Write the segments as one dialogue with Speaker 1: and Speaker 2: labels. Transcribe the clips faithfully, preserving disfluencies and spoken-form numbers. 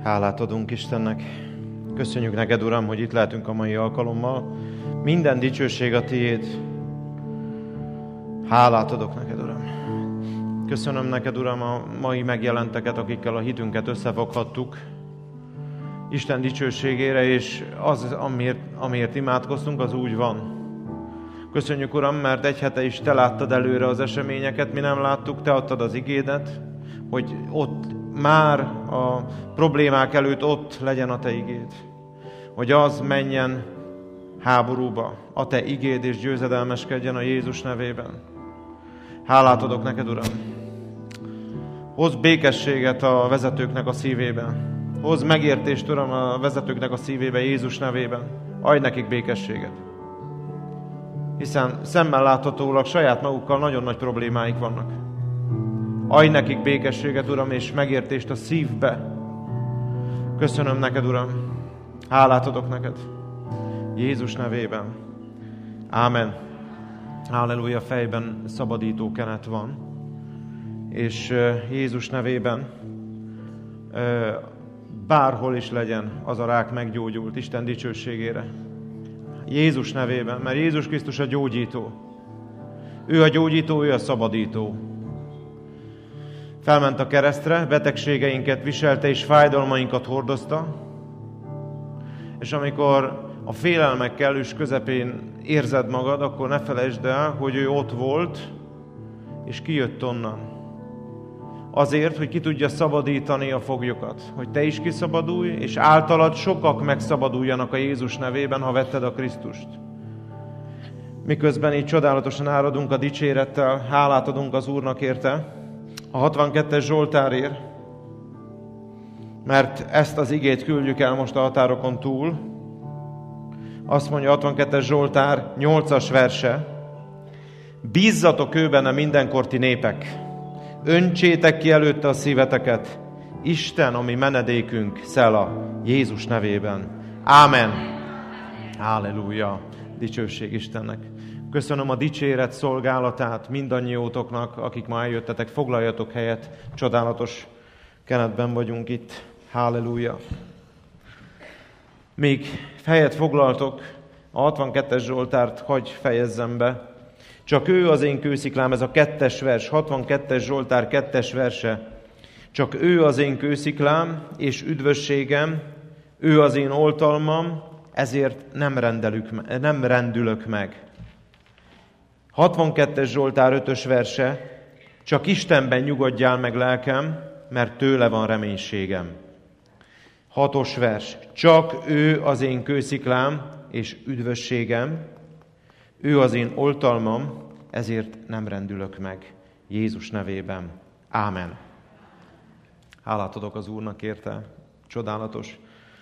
Speaker 1: Hálát adunk Istennek. Köszönjük neked, Uram, hogy itt lehetünk a mai alkalommal. Minden dicsőség a tiéd. Hálát adok neked, Uram. Köszönöm neked, Uram, a mai megjelenteket, akikkel a hitünket összefoghattuk. Isten dicsőségére, és az, amiért, amiért imádkoztunk, az úgy van. Köszönjük, Uram, mert egy hete is te láttad előre az eseményeket, mi nem láttuk, te adtad az igédet, hogy ott már a problémák előtt ott legyen a te igéd. Hogy az menjen háborúba, a te igéd, és győzedelmeskedjen a Jézus nevében. Hálát adok neked, Uram. Hozz békességet a vezetőknek a szívében. Hozz megértést, Uram, a vezetőknek a szívébe Jézus nevében. Adj nekik békességet. Hiszen szemmel láthatólag saját magukkal nagyon nagy problémáik vannak. Adj nekik békességet, Uram, és megértést a szívbe. Köszönöm neked, Uram. Hálát adok neked. Jézus nevében. Ámen. Halleluja, fejben szabadító kenet van. És Jézus nevében bárhol is legyen, az a rák meggyógyult Isten dicsőségére. Jézus nevében, mert Jézus Krisztus a gyógyító. Ő a gyógyító, ő a szabadító. Felment a keresztre, betegségeinket viselte és fájdalmainkat hordozta, és amikor a félelmek kellős közepén érzed magad, akkor ne felejtsd el, hogy ő ott volt, és kijött onnan. Azért, hogy ki tudja szabadítani a foglyokat, hogy te is kiszabadulj, és általad sokak megszabaduljanak a Jézus nevében, ha vetted a Krisztust. Miközben így csodálatosan áradunk a dicsérettel, hálát adunk az Úrnak érte, a hatvankettes Zsoltárért, mert ezt az igét küldjük el most a határokon túl. Azt mondja a hatvankettes Zsoltár nyolcas verse: bízzatok ő benne mindenkor ti népek, öntsétek ki előtte a szíveteket, Isten, ami menedékünk, Szela, Jézus nevében. Ámen. Halleluja. Dicsőség Istennek. Köszönöm a dicséret szolgálatát mindannyiótoknak, akik ma eljöttetek, foglaljatok helyet, csodálatos kenetben vagyunk itt. Halleluja. Még helyet foglaltok, a hatvankettes Zsoltárt hagy fejezzem be. Csak ő az én kősziklám, ez a kettes vers, hatvankettes Zsoltár kettes verse. Csak ő az én kősziklám és üdvösségem, ő az én oltalmam, ezért nem, rendelük, nem rendülök meg. hatvankettes Zsoltár ötös verse. Csak Istenben nyugodjál meg lelkem, mert tőle van reménységem. hatos vers. Csak ő az én kősziklám és üdvösségem, ő az én oltalmam, ezért nem rendülök meg. Jézus nevében. Ámen. Hálát adok az Úrnak érte. Csodálatos.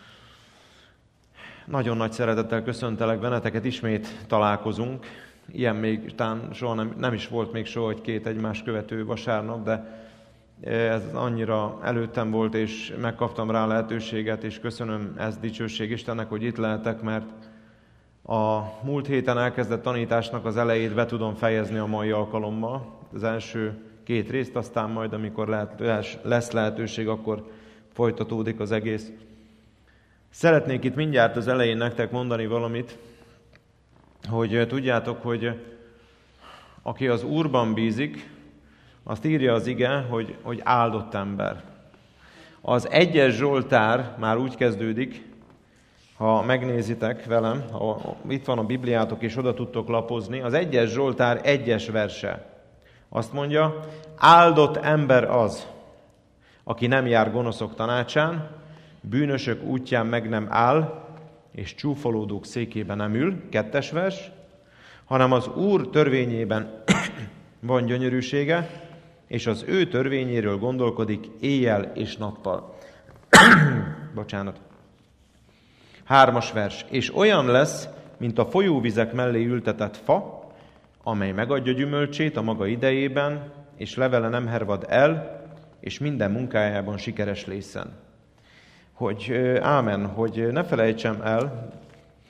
Speaker 1: Nagyon nagy szeretettel köszöntelek benneteket, ismét találkozunk. Ilyen még talán soha nem, nem is volt még soha, hogy két egymás követő vasárnap, de ez annyira előttem volt, és megkaptam rá lehetőséget, és köszönöm ezt dicsőség Istennek, hogy itt lehetek, mert a múlt héten elkezdett tanításnak az elejét be tudom fejezni a mai alkalommal. Az első két részt, aztán majd, amikor lehet, lesz lehetőség, akkor folytatódik az egész. Szeretnék itt mindjárt az elején nektek mondani valamit, hogy tudjátok, hogy aki az Úrban bízik, azt írja az ige, hogy, hogy áldott ember. Az egyes Zsoltár már úgy kezdődik, ha megnézitek velem, ha itt van a Bibliátok és oda tudtok lapozni, az egyes Zsoltár egyes verse. Azt mondja, áldott ember az, aki nem jár gonoszok tanácsán, bűnösök útján meg nem áll, és csúfolódók székében nem ül, kettes vers, hanem az Úr törvényében van gyönyörűsége, és az ő törvényéről gondolkodik éjjel és nappal. Bocsánat. Hármas vers. És olyan lesz, mint a folyóvizek mellé ültetett fa, amely megadja gyümölcsét a maga idejében, és levele nem hervad el, és minden munkájában sikeres lészen. Hogy ámen, hogy ne felejtsem el,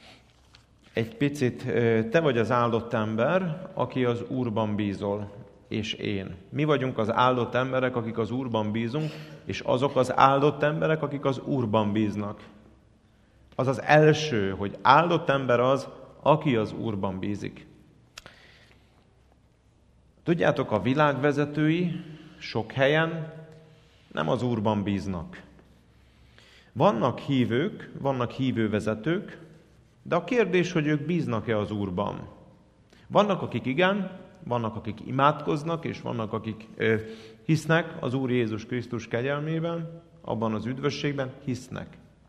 Speaker 1: egy picit, te vagy az áldott ember, aki az Úrban bízol. és én. Mi vagyunk az áldott emberek, akik az Úrban bízunk, és azok az áldott emberek, akik az Úrban bíznak. Az az első, hogy áldott ember az, aki az Úrban bízik. Tudjátok, a világvezetői sok helyen nem az Úrban bíznak. Vannak hívők, vannak hívővezetők, de a kérdés, hogy ők bíznak-e az Úrban. Vannak, akik igen, vannak, akik imádkoznak, és vannak, akik ö, hisznek az Úr Jézus Krisztus kegyelmében, abban az üdvösségben hisznek.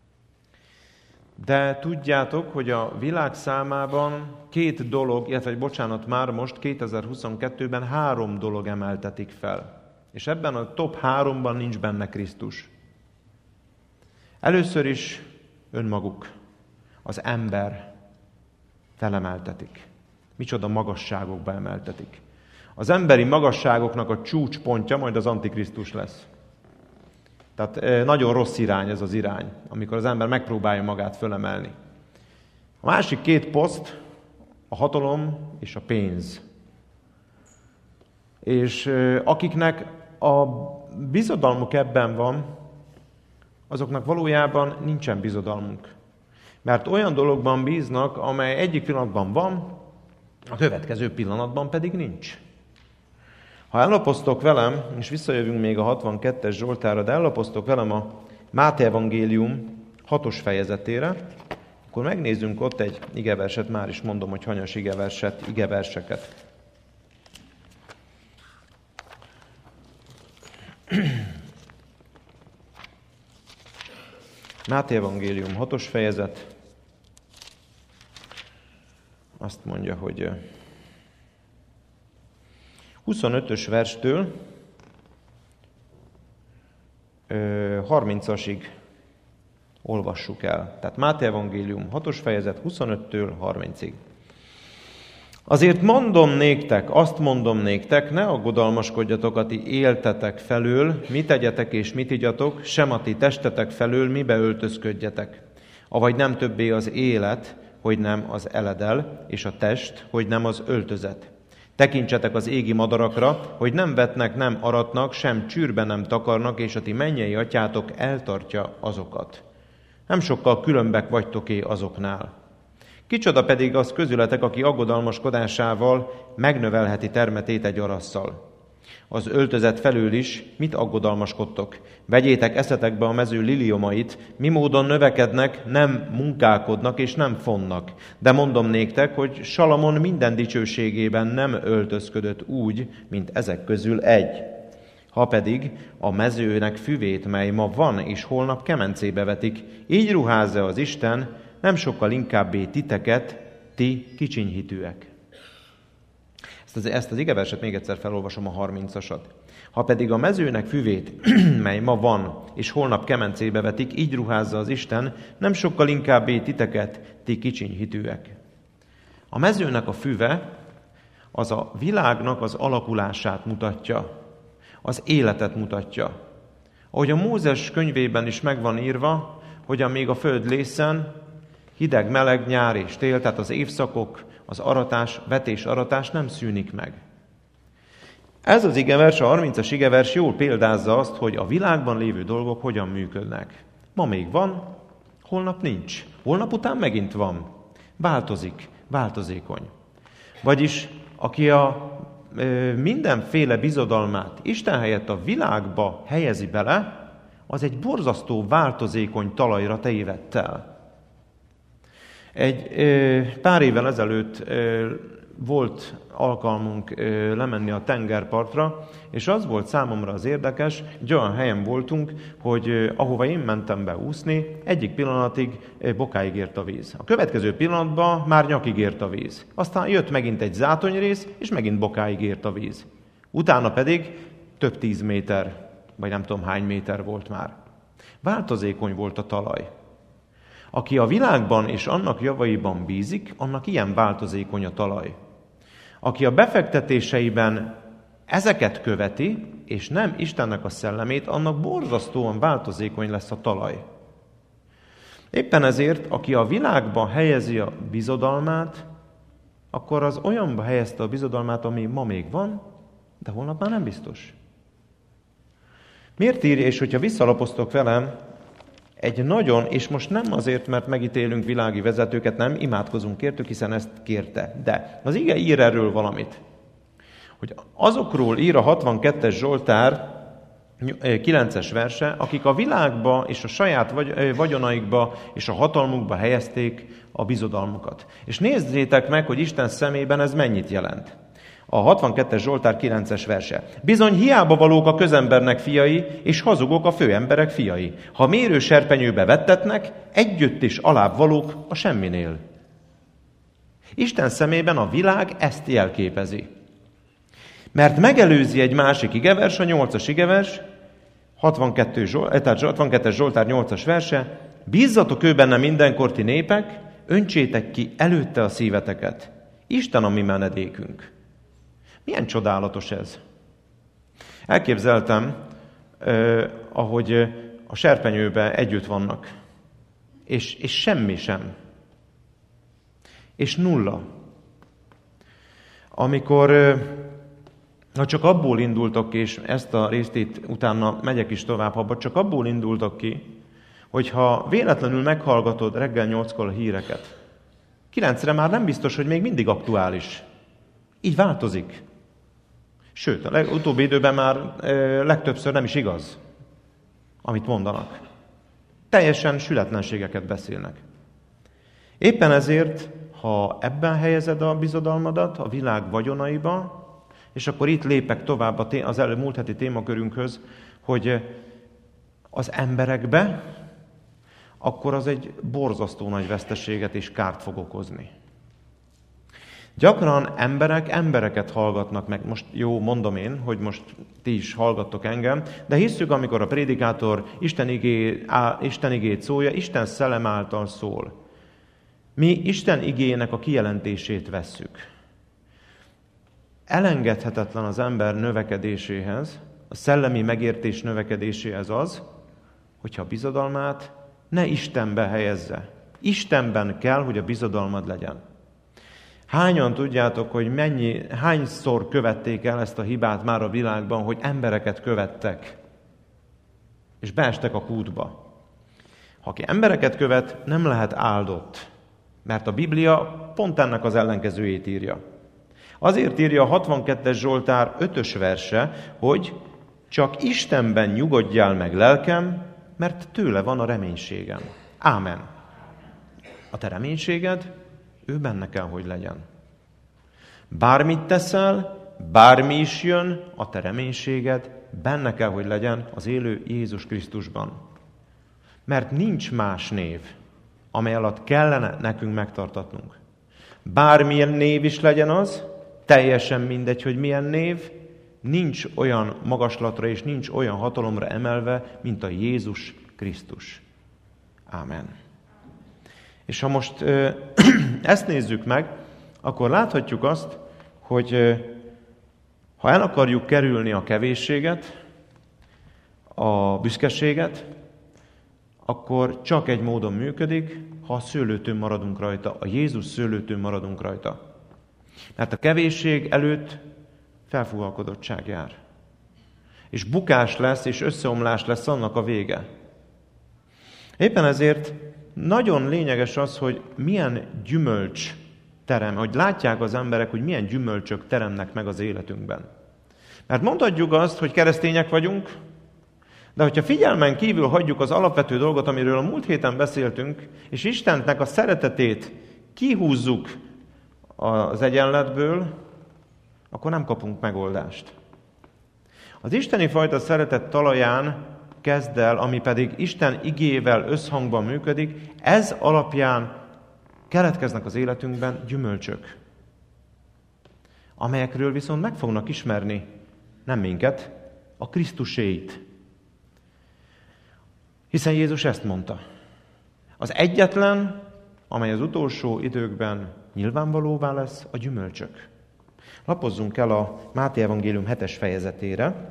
Speaker 1: De tudjátok, hogy a világ számában két dolog, illetve bocsánat, már most kétezer-huszonkettőben három dolog emeltetik fel. És ebben a top háromban nincs benne Krisztus. Először is önmaguk, az ember felemeltetik. Micsoda magasságokba emeltetik. Az emberi magasságoknak a csúcspontja majd az Antikrisztus lesz. Tehát nagyon rossz irány ez az irány, amikor az ember megpróbálja magát fölemelni. A másik két poszt a hatalom és a pénz. És akiknek a bizodalmuk ebben van, azoknak valójában nincsen bizodalmunk. Mert olyan dologban bíznak, amely egyik pillanatban van, a következő pillanatban pedig nincs. Ha ellapoztok velem, és visszajövünk még a hatvankettes Zsoltárra, de ellapoztok velem a Máté evangélium hatos fejezetére, akkor megnézzünk ott egy igeverset, már is mondom, hogy hanyas igeverset, igeverseket. Máté evangélium hatos fejezet, azt mondja, hogy huszonötös verstől harmincasig olvassuk el. Tehát Máté evangélium hatos fejezet huszonöttől harmincig. Azért mondom néktek, azt mondom néktek, ne aggodalmaskodjatok, a ti éltetek felől, mit tegyetek és mit igyatok, sem a ti testetek felől, mibe öltözködjetek. Avagy nem többé az élet, hogy nem az eledel, és a test, hogy nem az öltözet. Tekintsetek az égi madarakra, hogy nem vetnek, nem aratnak, sem csűrbe nem takarnak, és a ti mennyei atyátok eltartja azokat. Nem sokkal különbek vagytok-é azoknál. Kicsoda pedig az közületek, aki aggodalmaskodásával megnövelheti termetét egy arasszal. Az öltözet felül is mit aggodalmaskodtok? Vegyétek eszetekbe a mező liliomait, mi módon növekednek, nem munkálkodnak és nem fonnak. De mondom néktek, hogy Salamon minden dicsőségében nem öltözködött úgy, mint ezek közül egy. Ha pedig a mezőnek füvét, mely ma van és holnap kemencébe vetik, így ruházza az Isten, nem sokkal inkábbé titeket, ti kicsinyhitűek. Ezt az, ezt az igeverset még egyszer felolvasom, a harmincasat. Ha pedig a mezőnek füvét, mely ma van, és holnap kemencébe vetik, így ruházza az Isten, nem sokkal inkábbé titeket, ti kicsinyhitűek. A mezőnek a füve az a világnak az alakulását mutatja, az életet mutatja. Ahogy a Mózes könyvében is meg van írva, hogy amíg a föld lészen, hideg, meleg, nyár és tél, tehát az évszakok, az aratás, vetés-aratás nem szűnik meg. Ez az igevers, a harmincas igevers jól példázza azt, hogy a világban lévő dolgok hogyan működnek. Ma még van, holnap nincs. Holnap után megint van. Változik, változékony. Vagyis aki a ö, mindenféle bizodalmát Isten helyett a világba helyezi bele, az egy borzasztó változékony talajra tévedt el. Egy ö, pár évvel ezelőtt ö, volt alkalmunk ö, lemenni a tengerpartra, és az volt számomra az érdekes, egy olyan helyen voltunk, hogy ö, ahova én mentem be úszni, egyik pillanatig ö, bokáig ért a víz. A következő pillanatban már nyakig ért a víz. Aztán jött megint egy zátonyrész, és megint bokáig ért a víz. Utána pedig több tíz méter, vagy nem tudom hány méter volt már. Változékony volt a talaj. Aki a világban és annak javaiban bízik, annak ilyen változékony a talaj. Aki a befektetéseiben ezeket követi, és nem Istennek a szellemét, annak borzasztóan változékony lesz a talaj. Éppen ezért, aki a világban helyezi a bizodalmát, akkor az olyanba helyezte a bizodalmát, ami ma még van, De holnap már nem biztos. Miért írja, és hogyha visszalapoztok velem, egy nagyon, és most nem azért, mert megítélünk világi vezetőket, nem, imádkozunk értük, hiszen ezt kérte. De az ige ír erről valamit. Hogy azokról ír a hatvankettes Zsoltár kilences verse, akik a világba és a saját vagy, vagyonaikba és a hatalmukba helyezték a bizodalmukat. És nézzétek meg, hogy Isten szemében ez mennyit jelent. A hatvankettes Zsoltár kilences verse. Bizony hiába valók a közembernek fiai, és hazugok a főemberek fiai. Ha mérő serpenyőbe vettetnek, együtt is alább valók a semminél. Isten szemében a világ ezt jelképezi. Mert megelőzi egy másik igevers, a nyolcas igevers, hatvankettes Zsoltár nyolcas verse, bízzatok ő benne mindenkor ti népek, öntsétek ki előtte a szíveteket. Isten a mi menedékünk. Milyen csodálatos ez. Elképzeltem, eh, ahogy a serpenyőben együtt vannak, és, és semmi sem. És nulla. Amikor eh, ha csak abból indultak ki, és ezt a részt itt utána megyek is tovább, abba csak abból indultak ki, hogyha véletlenül meghallgatod reggel nyolckor a híreket, kilencre már nem biztos, hogy még mindig aktuális. Így változik. Sőt, a leg, utóbbi időben már e, legtöbbször nem is igaz, amit mondanak. Teljesen sületlenségeket beszélnek. Éppen ezért, ha ebben helyezed a bizodalmadat, a világ vagyonaiba, és akkor itt lépek tovább az előbb múlt heti témakörünkhöz, hogy az emberekbe, akkor az egy borzasztó nagy veszteséget és kárt fog okozni. Gyakran emberek embereket hallgatnak meg. Most jó, mondom én, hogy most ti is hallgattok engem, de hisszük, amikor a prédikátor Isten, igé, á, Isten igét szólja, Isten szellem által szól. Mi Isten igének a kijelentését vesszük. Elengedhetetlen az ember növekedéséhez, a szellemi megértés növekedéséhez az, hogyha a bizodalmát ne Istenbe helyezze. Istenben kell, hogy a bizodalmad legyen. Hányan tudjátok, hogy mennyi, hányszor követték el ezt a hibát már a világban, hogy embereket követtek, és beestek a kútba. Ha aki embereket követ, nem lehet áldott, mert a Biblia pont ennek az ellenkezőjét írja. Azért írja a hatvankettes Zsoltár ötös verse, hogy csak Istenben nyugodjál meg lelkem, mert tőle van a reménységem. Ámen. A te reménységed, ő benne kell, hogy legyen. Bármit teszel, bármi is jön, a te reménységed benne kell, hogy legyen az élő Jézus Krisztusban. Mert nincs más név, amely alatt kellene nekünk megtartatnunk. Bármilyen név is legyen az, teljesen mindegy, hogy milyen név, nincs olyan magaslatra és nincs olyan hatalomra emelve, mint a Jézus Krisztus. Ámen. És ha most ö, ezt nézzük meg, akkor láthatjuk azt, hogy ö, ha el akarjuk kerülni a kevésséget, a büszkeséget, akkor csak egy módon működik, ha a szőlőtőn maradunk rajta, a Jézus szőlőtőn maradunk rajta. Mert a kevésség előtt felfúvalkodottság jár. És bukás lesz, és összeomlás lesz annak a vége. Éppen ezért nagyon lényeges az, hogy milyen gyümölcs terem, hogy látják az emberek, hogy milyen gyümölcsök teremnek meg az életünkben. Mert mondhatjuk azt, hogy keresztények vagyunk, de hogyha figyelmen kívül hagyjuk az alapvető dolgot, amiről a múlt héten beszéltünk, és Istennek a szeretetét kihúzzuk az egyenletből, akkor nem kapunk megoldást. Az isteni fajta szeretet talaján kezd el, ami pedig Isten igével összhangban működik, ez alapján keletkeznek az életünkben gyümölcsök, amelyekről viszont meg fognak ismerni nem minket, a Krisztuséit. Hiszen Jézus ezt mondta. Az egyetlen, amely az utolsó időkben nyilvánvalóvá lesz, a gyümölcsök. Lapozzunk el a Máté evangélium hetes fejezetére.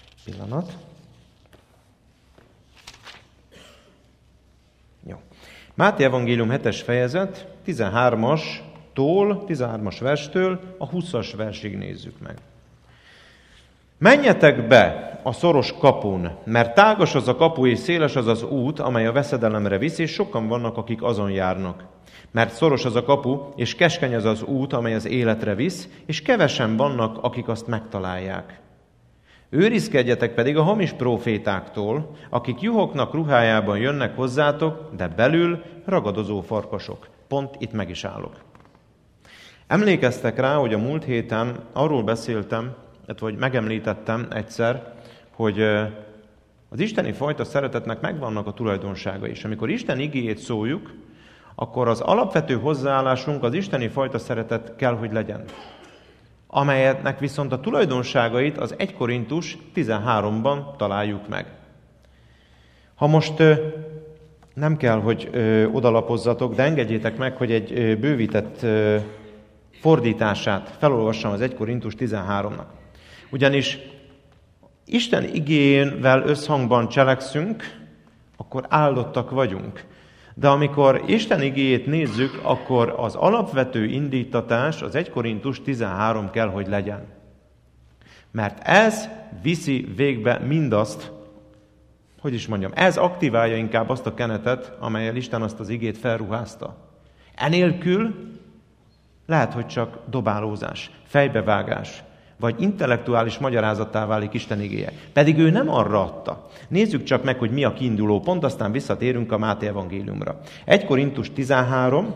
Speaker 1: Pillanat. Jó. Máté evangélium hetes fejezet, tizenhármastól, tizenhármas verstől a huszas versig nézzük meg. Menjetek be a szoros kapun, mert tágas az a kapu és széles az az út, amely a veszedelemre visz, és sokan vannak, akik azon járnak. Mert szoros az a kapu, és keskeny az az út, amely az életre visz, és kevesen vannak, akik azt megtalálják. Őrizkedjetek pedig a hamis prófétáktól, akik juhoknak ruhájában jönnek hozzátok, de belül ragadozó farkasok. Pont itt meg is állok. Emlékeztek rá, hogy a múlt héten arról beszéltem, vagy megemlítettem egyszer, hogy az isteni fajta szeretetnek megvannak a tulajdonságai, és amikor Isten igéjét szóljuk, akkor az alapvető hozzáállásunk az isteni fajta szeretet kell, hogy legyen. Amelyetnek viszont a tulajdonságait az egy Korintus tizenháromban találjuk meg. Ha most nem kell, hogy odalapozzatok, de engedjétek meg, hogy egy bővített fordítását felolvassam az egy Korintus tizenháromnak. Ugyanis Isten igéjével összhangban cselekszünk, akkor áldottak vagyunk. De amikor Isten igéjét nézzük, akkor az alapvető indítatás az egy Korintus tizenhárom kell, hogy legyen. Mert ez viszi végbe mindazt, hogy is mondjam, ez aktiválja inkább azt a kenetet, amellyel Isten azt az igét felruházta. Enélkül lehet, hogy csak dobálózás, fejbevágás, vagy intellektuális magyarázattá válik Isten igéje. Pedig ő nem arra adta. Nézzük csak meg, hogy mi a kiinduló pont, aztán visszatérünk a Máté evangéliumra. egy Korintus tizenhárom,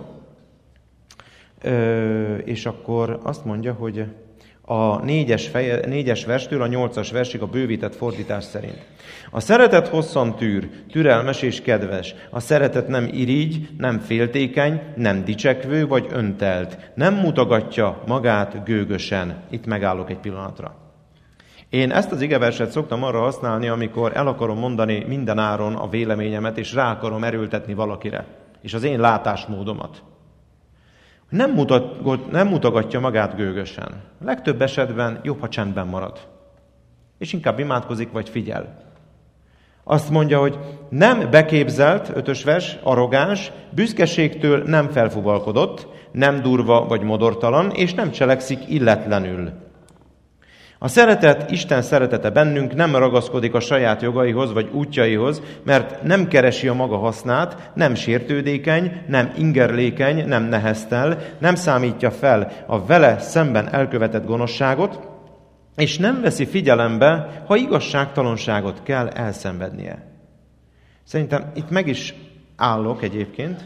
Speaker 1: és akkor azt mondja, hogy a négyes, feje, négyes verstől a nyolcas versig a bővített fordítás szerint. A szeretet hosszan tűr, türelmes és kedves. A szeretet nem irigy, nem féltékeny, nem dicsekvő vagy öntelt. Nem mutogatja magát gőgösen. Itt megállok egy pillanatra. Én ezt az igeverset szoktam arra használni, amikor el akarom mondani minden áron a véleményemet, és rá akarom erőltetni valakire. És az én látásmódomat. Nem, mutat, nem mutogatja magát gőgösen. A legtöbb esetben jobb, ha csendben marad. És inkább imádkozik, vagy figyel. Azt mondja, hogy nem beképzelt, ötös vers, arrogáns, büszkeségtől nem felfuvalkodott, nem durva vagy modortalan, és nem cselekszik illetlenül. A szeretet, Isten szeretete bennünk nem ragaszkodik a saját jogaihoz vagy útjaihoz, mert nem keresi a maga hasznát, nem sértődékeny, nem ingerlékeny, nem neheztel, nem számítja fel a vele szemben elkövetett gonoszságot, és nem veszi figyelembe, ha igazságtalanságot kell elszenvednie. Szerintem itt meg is állok egyébként.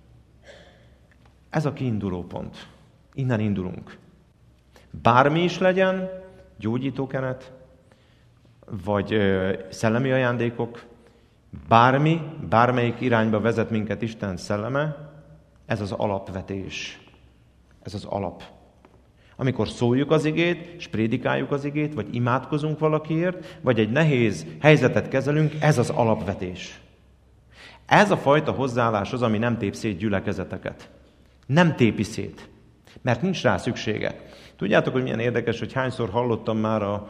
Speaker 1: Ez a kiinduló pont. Innen indulunk. Bármi is legyen, gyógyítókenet, vagy ö, szellemi ajándékok, bármi, bármelyik irányba vezet minket Isten szelleme, ez az alapvetés. Ez az alap. Amikor szóljuk az igét, és prédikáljuk az igét, vagy imádkozunk valakiért, vagy egy nehéz helyzetet kezelünk, ez az alapvetés. Ez a fajta hozzáállás az, ami nem tép szét gyülekezeteket. Nem tépi szét, mert nincs rá szüksége. Tudjátok, hogy milyen érdekes, hogy hányszor hallottam már a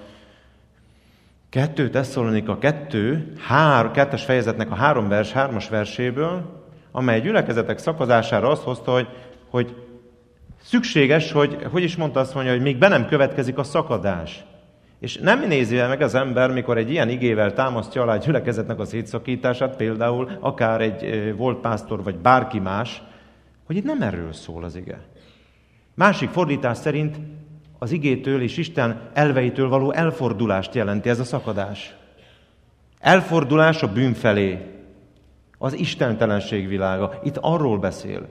Speaker 1: kettő Tesszalonika kettő, hár, kettes fejezetnek a három vers, hármas verséből, amely gyülekezetek szakazására azt hozta, hogy, hogy szükséges, hogy, hogy is mondta azt mondja, hogy még be nem következik a szakadás. És nem nézi meg az ember, mikor egy ilyen igével támasztja alá a gyülekezetnek a szétszakítását, például akár egy volt pásztor, vagy bárki más, hogy itt nem erről szól az ige. Másik fordítás szerint az igétől és Isten elveitől való elfordulást jelenti ez a szakadás. Elfordulás a bűn felé, az istentelenség világa. Itt arról beszél.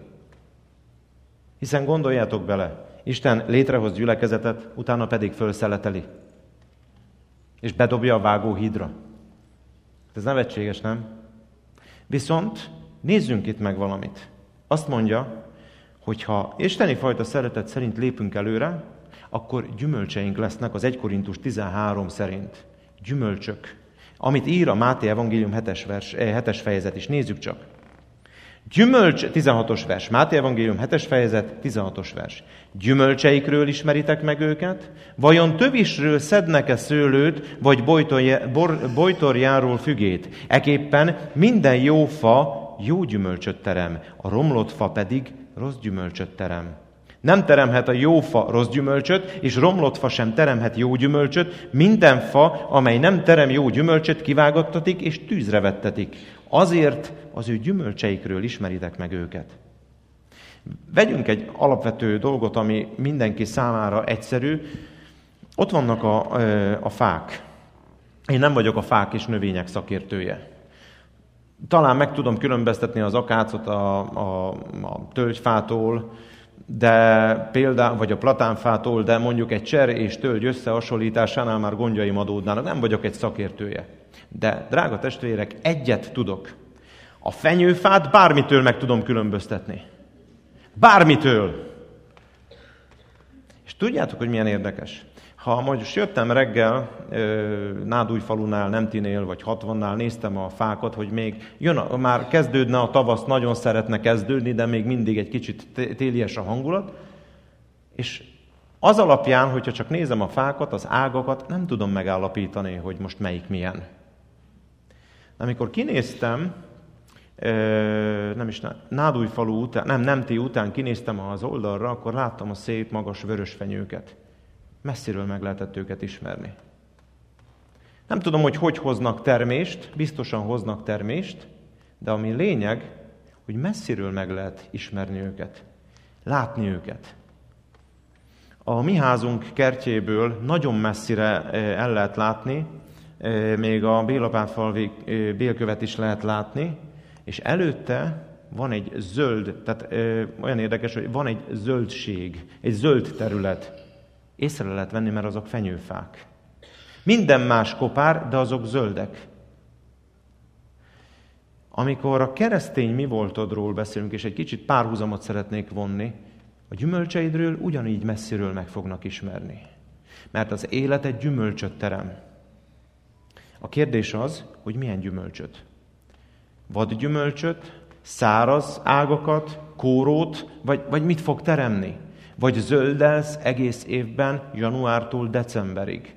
Speaker 1: Hiszen gondoljátok bele, Isten létrehoz gyülekezetet, utána pedig fölszeleteli. És bedobja a vágóhídra. Ez nevetséges, nem? Viszont nézzünk itt meg valamit. Azt mondja, hogy ha isteni fajta szeretet szerint lépünk előre, akkor gyümölcseink lesznek az egy Korintus tizenhárom szerint. Gyümölcsök. Amit ír a Máté evangélium hetes, vers, hetes fejezet is. Nézzük csak. Gyümölcs, tizenhatos vers. Máté evangélium hetes fejezet, tizenhatos vers. Gyümölcseikről ismeritek meg őket? Vajon tövisről szednek-e szőlőt, vagy bojtorjáról fügét? Eképpen minden jó fa jó gyümölcsöt terem, a romlott fa pedig rossz gyümölcsöt terem. Nem teremhet a jó fa rossz gyümölcsöt, és romlott fa sem teremhet jó gyümölcsöt. Minden fa, amely nem terem jó gyümölcsöt, kivágattatik és tűzre vettetik. Azért az ő gyümölcseikről ismeritek meg őket. Vegyünk egy alapvető dolgot, ami mindenki számára egyszerű. Ott vannak a, a fák. Én nem vagyok a fák és növények szakértője. Talán meg tudom különböztetni az akácot a, a, a tölgyfától, de például, vagy a platánfától, de mondjuk egy cser és tölgy összehasonlításánál már gondjaim adódnának. Nem vagyok egy szakértője. De, drága testvérek, egyet tudok. A fenyőfát bármitől meg tudom különböztetni. Bármitől. És tudjátok, hogy milyen érdekes? Ha most jöttem reggel Nádújfalunál, Nemtinél, vagy hatvannál, néztem a fákat, hogy még jön, a, már kezdődne a tavasz, nagyon szeretne kezdődni, de még mindig egy kicsit télies a hangulat, és az alapján, hogyha csak nézem a fákat, az ágakat, nem tudom megállapítani, hogy most melyik milyen. Amikor kinéztem, nem is Nádújfalu után, nem, Nemti után kinéztem az oldalra, akkor láttam a szép, magas vörös fenyőket. Messziről meg lehetett őket ismerni. Nem tudom, hogy hogy hoznak termést, biztosan hoznak termést, de ami lényeg, hogy messziről meg lehet ismerni őket, látni őket. A mi házunk kertjéből nagyon messzire el lehet látni, még a Bélapátfalvi bélkövet is lehet látni, és előtte van egy zöld, tehát olyan érdekes, hogy van egy zöldség, egy zöld terület. Észre lehet venni, mert azok fenyőfák. Minden más kopár, de azok zöldek. Amikor a keresztény mi voltodról beszélünk, és egy kicsit párhuzamot szeretnék vonni, a gyümölcseidről ugyanígy messziről meg fognak ismerni. Mert az élet egy gyümölcsöt terem. A kérdés az, hogy milyen gyümölcsöt. Vad gyümölcsöt, száraz ágakat, kórót, vagy, vagy mit fog teremni? Vagy zöldelsz egész évben, januártól decemberig?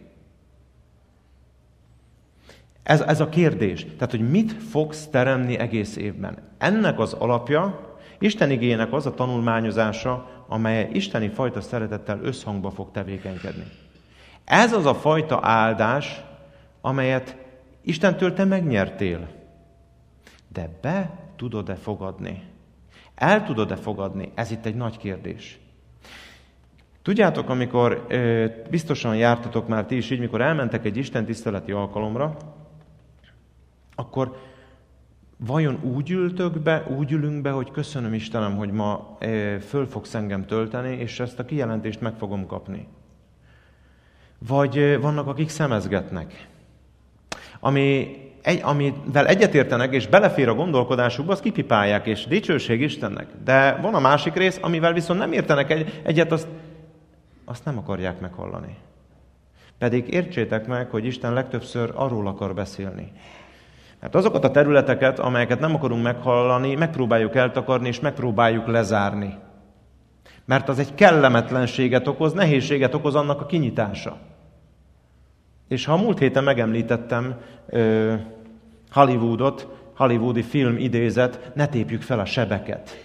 Speaker 1: Ez, ez a kérdés. Tehát, hogy mit fogsz teremni egész évben? Ennek az alapja, Isten igének az a tanulmányozása, amely isteni fajta szeretettel összhangba fog tevékenykedni. Ez az a fajta áldás, amelyet Istentől te megnyertél. De be tudod-e fogadni? El tudod-e fogadni? Ez itt egy nagy kérdés. Tudjátok, amikor ö, biztosan jártatok már ti is így, mikor elmentek egy istentiszteleti alkalomra, akkor vajon úgy ültök be, úgy ülünk be, hogy köszönöm Istenem, hogy ma ö, föl fogsz engem tölteni, és ezt a kijelentést meg fogom kapni. Vagy ö, vannak, akik szemezgetnek. Ami, egy, amivel egyetértenek, és belefér a gondolkodásukba, azt kipipálják, és dicsőség Istennek. De van a másik rész, amivel viszont nem értenek egy, egyet, azt azt nem akarják meghallani. Pedig értsétek meg, hogy Isten legtöbbször arról akar beszélni. Mert azokat a területeket, amelyeket nem akarunk meghallani, megpróbáljuk eltakarni, és megpróbáljuk lezárni. Mert az egy kellemetlenséget okoz, nehézséget okoz annak a kinyitása. És ha a múlt héten megemlítettem uh, Hollywoodot, hollywoodi film idézet, ne tépjük fel a sebeket.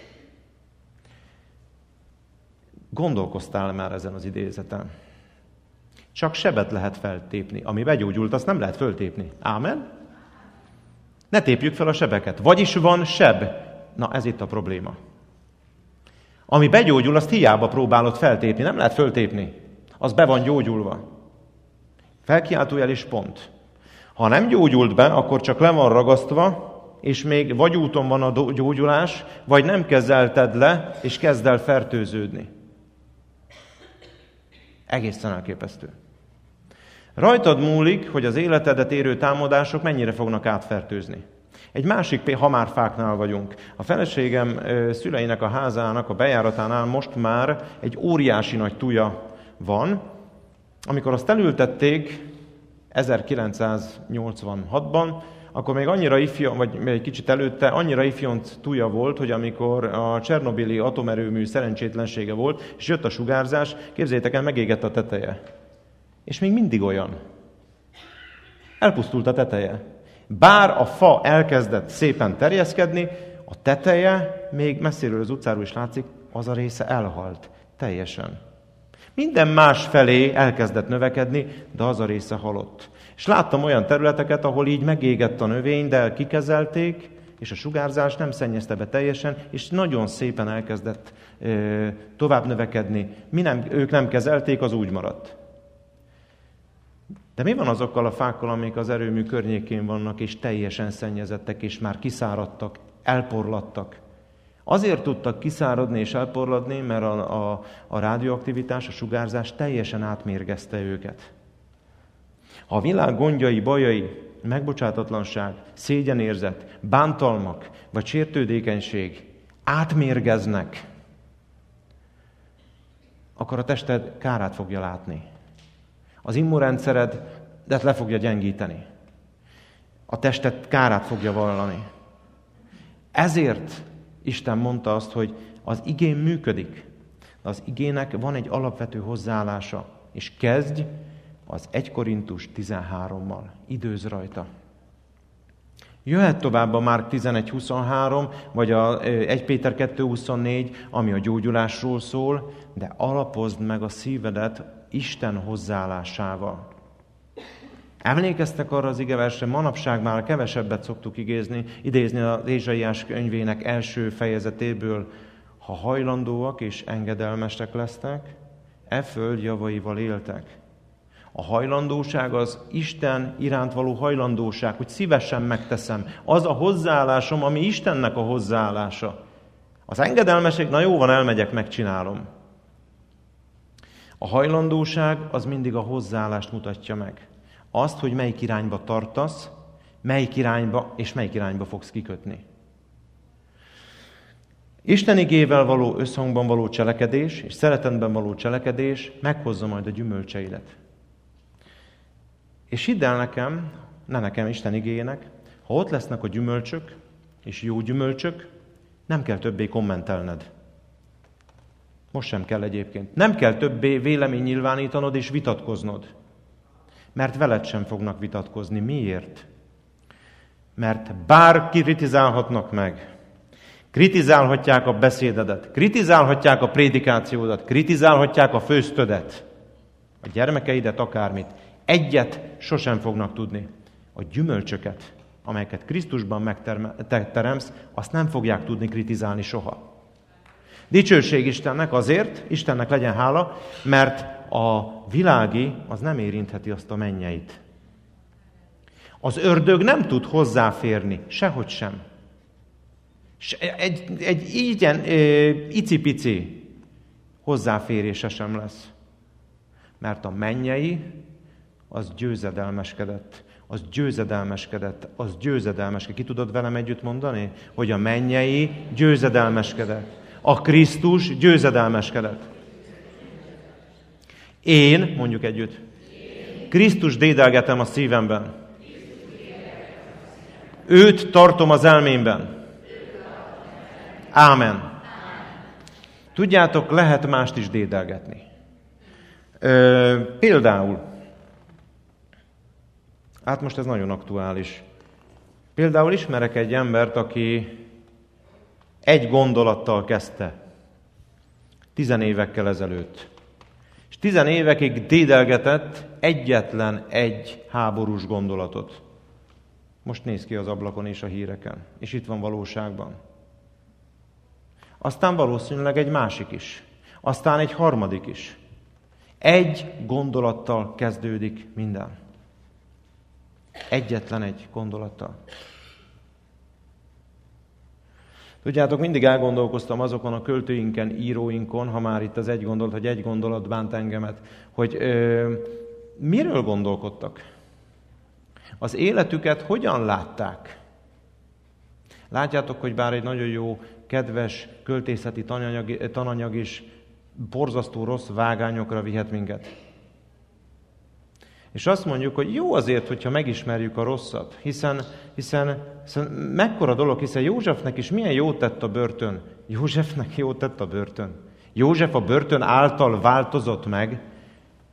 Speaker 1: Gondolkoztál már ezen az idézeten? Csak sebet lehet feltépni. Ami begyógyult, azt nem lehet föltépni. Ámen? Ne tépjük fel a sebeket. Vagyis van seb. Na, ez itt a probléma. Ami begyógyul, azt hiába próbálod feltépni. Nem lehet föltépni. Az be van gyógyulva. Felkiáltójel és pont. Ha nem gyógyult be, akkor csak le van ragasztva, és még vagy úton van a gyógyulás, vagy nem kezelted le, és kezd el fertőződni. Egészen elképesztő. Rajtad múlik, hogy az életedet érő támadások mennyire fognak átfertőzni. Egy másik hamárfáknál vagyunk. A feleségem szüleinek a házának a bejáratánál most már egy óriási nagy tuja van. Amikor azt elültették ezerkilencszáznyolcvanhatban, akkor még annyira ifjon, vagy egy kicsit előtte, annyira ifjont tuja volt, hogy amikor a Csernobili atomerőmű szerencsétlensége volt, és jött a sugárzás, képzeljétek el, megégett a teteje. És még mindig olyan. Elpusztult a teteje. Bár a fa elkezdett szépen terjeszkedni, A teteje, még messziről az utcáról is látszik, az a része elhalt teljesen. Minden más felé elkezdett növekedni, de az a része halott. És láttam olyan területeket, ahol így megégett a növény, de kikezelték, és a sugárzás nem szennyezte be teljesen, és nagyon szépen elkezdett ö, tovább növekedni. Mi nem, ők nem kezelték, az úgy maradt. De mi van azokkal a fákkal, amik az erőmű környékén vannak, és teljesen szennyezettek, és már kiszáradtak, elporladtak? Azért tudtak kiszáradni és elporladni, mert a, a, a rádióaktivitás, a sugárzás teljesen átmérgezte őket. Ha a világ gondjai, bajai, megbocsátatlanság, szégyenérzet, bántalmak vagy sértődékenység átmérgeznek, akkor a tested kárát fogja látni. Az immunrendszeredet le fogja gyengíteni. A tested kárát fogja vallani. Ezért Isten mondta azt, hogy az igén működik. Az igének van egy alapvető hozzáállása, és kezdj az egy Korintus tizenhárommal. Időz rajta. Jöhet tovább a Márk tizenegy huszonhárom, vagy a egy Péter kettő huszonnégy, ami a gyógyulásról szól, de alapozd meg a szívedet Isten hozzáállásával. Emlékeztek arra az igeversre, manapság már kevesebbet szoktuk igézni, idézni az Ézsaiás könyvének első fejezetéből, ha hajlandóak és engedelmesek lesznek, e föld javaival éltek. A hajlandóság az Isten iránt való hajlandóság, hogy szívesen megteszem. Az a hozzáállásom, ami Istennek a hozzáállása. Az engedelmesség, na jó van, elmegyek, megcsinálom. A hajlandóság az mindig a hozzáállást mutatja meg. Azt, hogy melyik irányba tartasz, melyik irányba és melyik irányba fogsz kikötni. Isten igével való összhangban való cselekedés és szeretetben való cselekedés meghozza majd a gyümölcseidet. És hidd el nekem, ne nekem, Isten igéjének, ha ott lesznek a gyümölcsök, és jó gyümölcsök, nem kell többé kommentelned. Most sem kell egyébként. Nem kell többé vélemény nyilvánítanod és vitatkoznod. Mert veled sem fognak vitatkozni. Miért? Mert bár kritizálhatnak meg, kritizálhatják a beszédedet, kritizálhatják a prédikációdat, kritizálhatják a főztödet, a gyermekeidet, akármit. Egyet sosem fognak tudni. A gyümölcsöket, amelyeket Krisztusban megteremsz, azt nem fogják tudni kritizálni soha. Dicsőség Istennek azért, Istennek legyen hála, mert a világi az nem érintheti azt a mennyeit. Az ördög nem tud hozzáférni, sehogy sem. Egy, egy ilyen icipici hozzáférése sem lesz. Mert a mennyei az győzedelmeskedett. Az győzedelmeskedett. Az győzedelmeskedett. Ki tudod velem együtt mondani? Hogy a mennyei győzedelmeskedett. A Krisztus győzedelmeskedett. Én, mondjuk együtt, Krisztus dédelgetem a szívemben. Őt tartom az elmémben. Ámen. Tudjátok, lehet mást is dédelgetni. Ö, például, hát most ez nagyon aktuális. Például ismerek egy embert, aki egy gondolattal kezdte, tizenévekkel ezelőtt. És tizenévekig dédelgetett egyetlen egy háborús gondolatot. Most néz ki az ablakon és a híreken. És itt van valóságban. Aztán valószínűleg egy másik is. Aztán egy harmadik is. Egy gondolattal kezdődik minden. Egyetlen egy gondolattal. Tudjátok, mindig elgondolkoztam azokon a költőinken, íróinkon, ha már itt az egy gondolat, hogy egy gondolat bánt engemet, hogy ö, miről gondolkodtak? Az életüket hogyan látták? Látjátok, hogy bár egy nagyon jó, kedves költészeti tananyag, tananyag is borzasztó rossz vágányokra vihet minket. És azt mondjuk, hogy jó azért, hogyha megismerjük a rosszat, hiszen, hiszen, hiszen mekkora dolog, hiszen Józsefnek is milyen jót tett a börtön. Józsefnek jót tett a börtön. József a börtön által változott meg.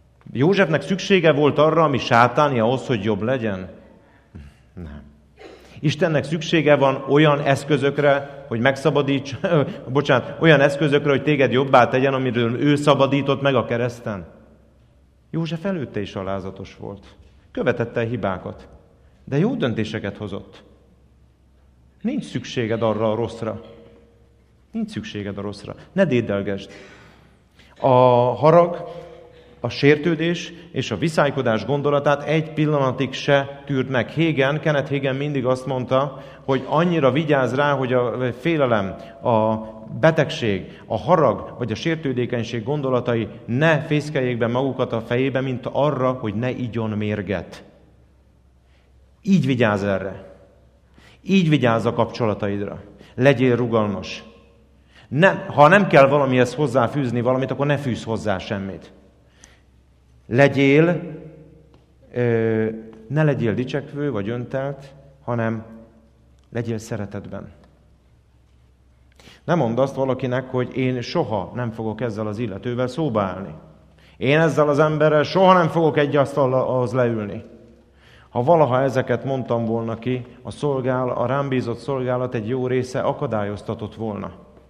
Speaker 1: Józsefnek szüksége volt arra, ami sátáni, ahhoz, hogy jobb legyen? Nem. Istennek szüksége van olyan eszközökre, hogy megszabadíts, bocsánat, olyan eszközökre, hogy téged jobbá tegyen, amiről ő szabadított meg a kereszten. József előtte is alázatos volt. Követette hibákat, de jó döntéseket hozott. Nincs szükséged arra a rosszra. Nincs szükséged a rosszra. Ne dédelgesd. A harag, a sértődés és a viszálykodás gondolatát egy pillanatig se tűrt meg. Hagen, Kenneth Hagen mindig azt mondta, hogy annyira vigyáz rá, hogy a félelem, a betegség, a harag vagy a sértődékenység gondolatai ne fészkeljék be magukat a fejébe, mint arra, hogy ne igyon mérget. Így vigyázz erre. Így vigyázz a kapcsolataidra. Legyél rugalmas. Nem, ha nem kell valamihez hozzáfűzni valamit, akkor ne fűzz hozzá semmit. Legyél, ne legyél dicsekvő vagy öntelt, hanem legyél szeretetben. Nem mondd azt valakinek, hogy én soha nem fogok ezzel az illetővel szóba állni. Én ezzel az emberrel soha nem fogok egy asztalhoz leülni. Ha valaha ezeket mondtam volna ki, a, szolgál, a rám bízott szolgálat egy jó része akadályoztatott volna.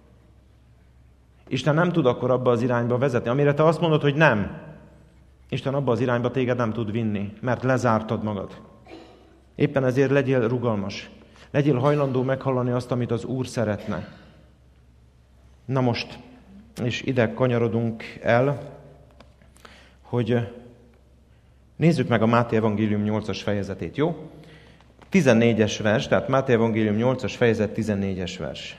Speaker 1: Isten nem tud akkor abba az irányba vezetni. Amire te azt mondod, hogy nem, Isten abba az irányba téged nem tud vinni, mert lezártad magad. Éppen ezért legyél rugalmas. Legyél hajlandó meghallani azt, amit az Úr szeretne. Na most, és ide kanyarodunk el, hogy nézzük meg a Máté evangélium nyolcas fejezetét, jó? tizennégyes vers, tehát Máté evangélium nyolcas fejezet tizennégyes vers.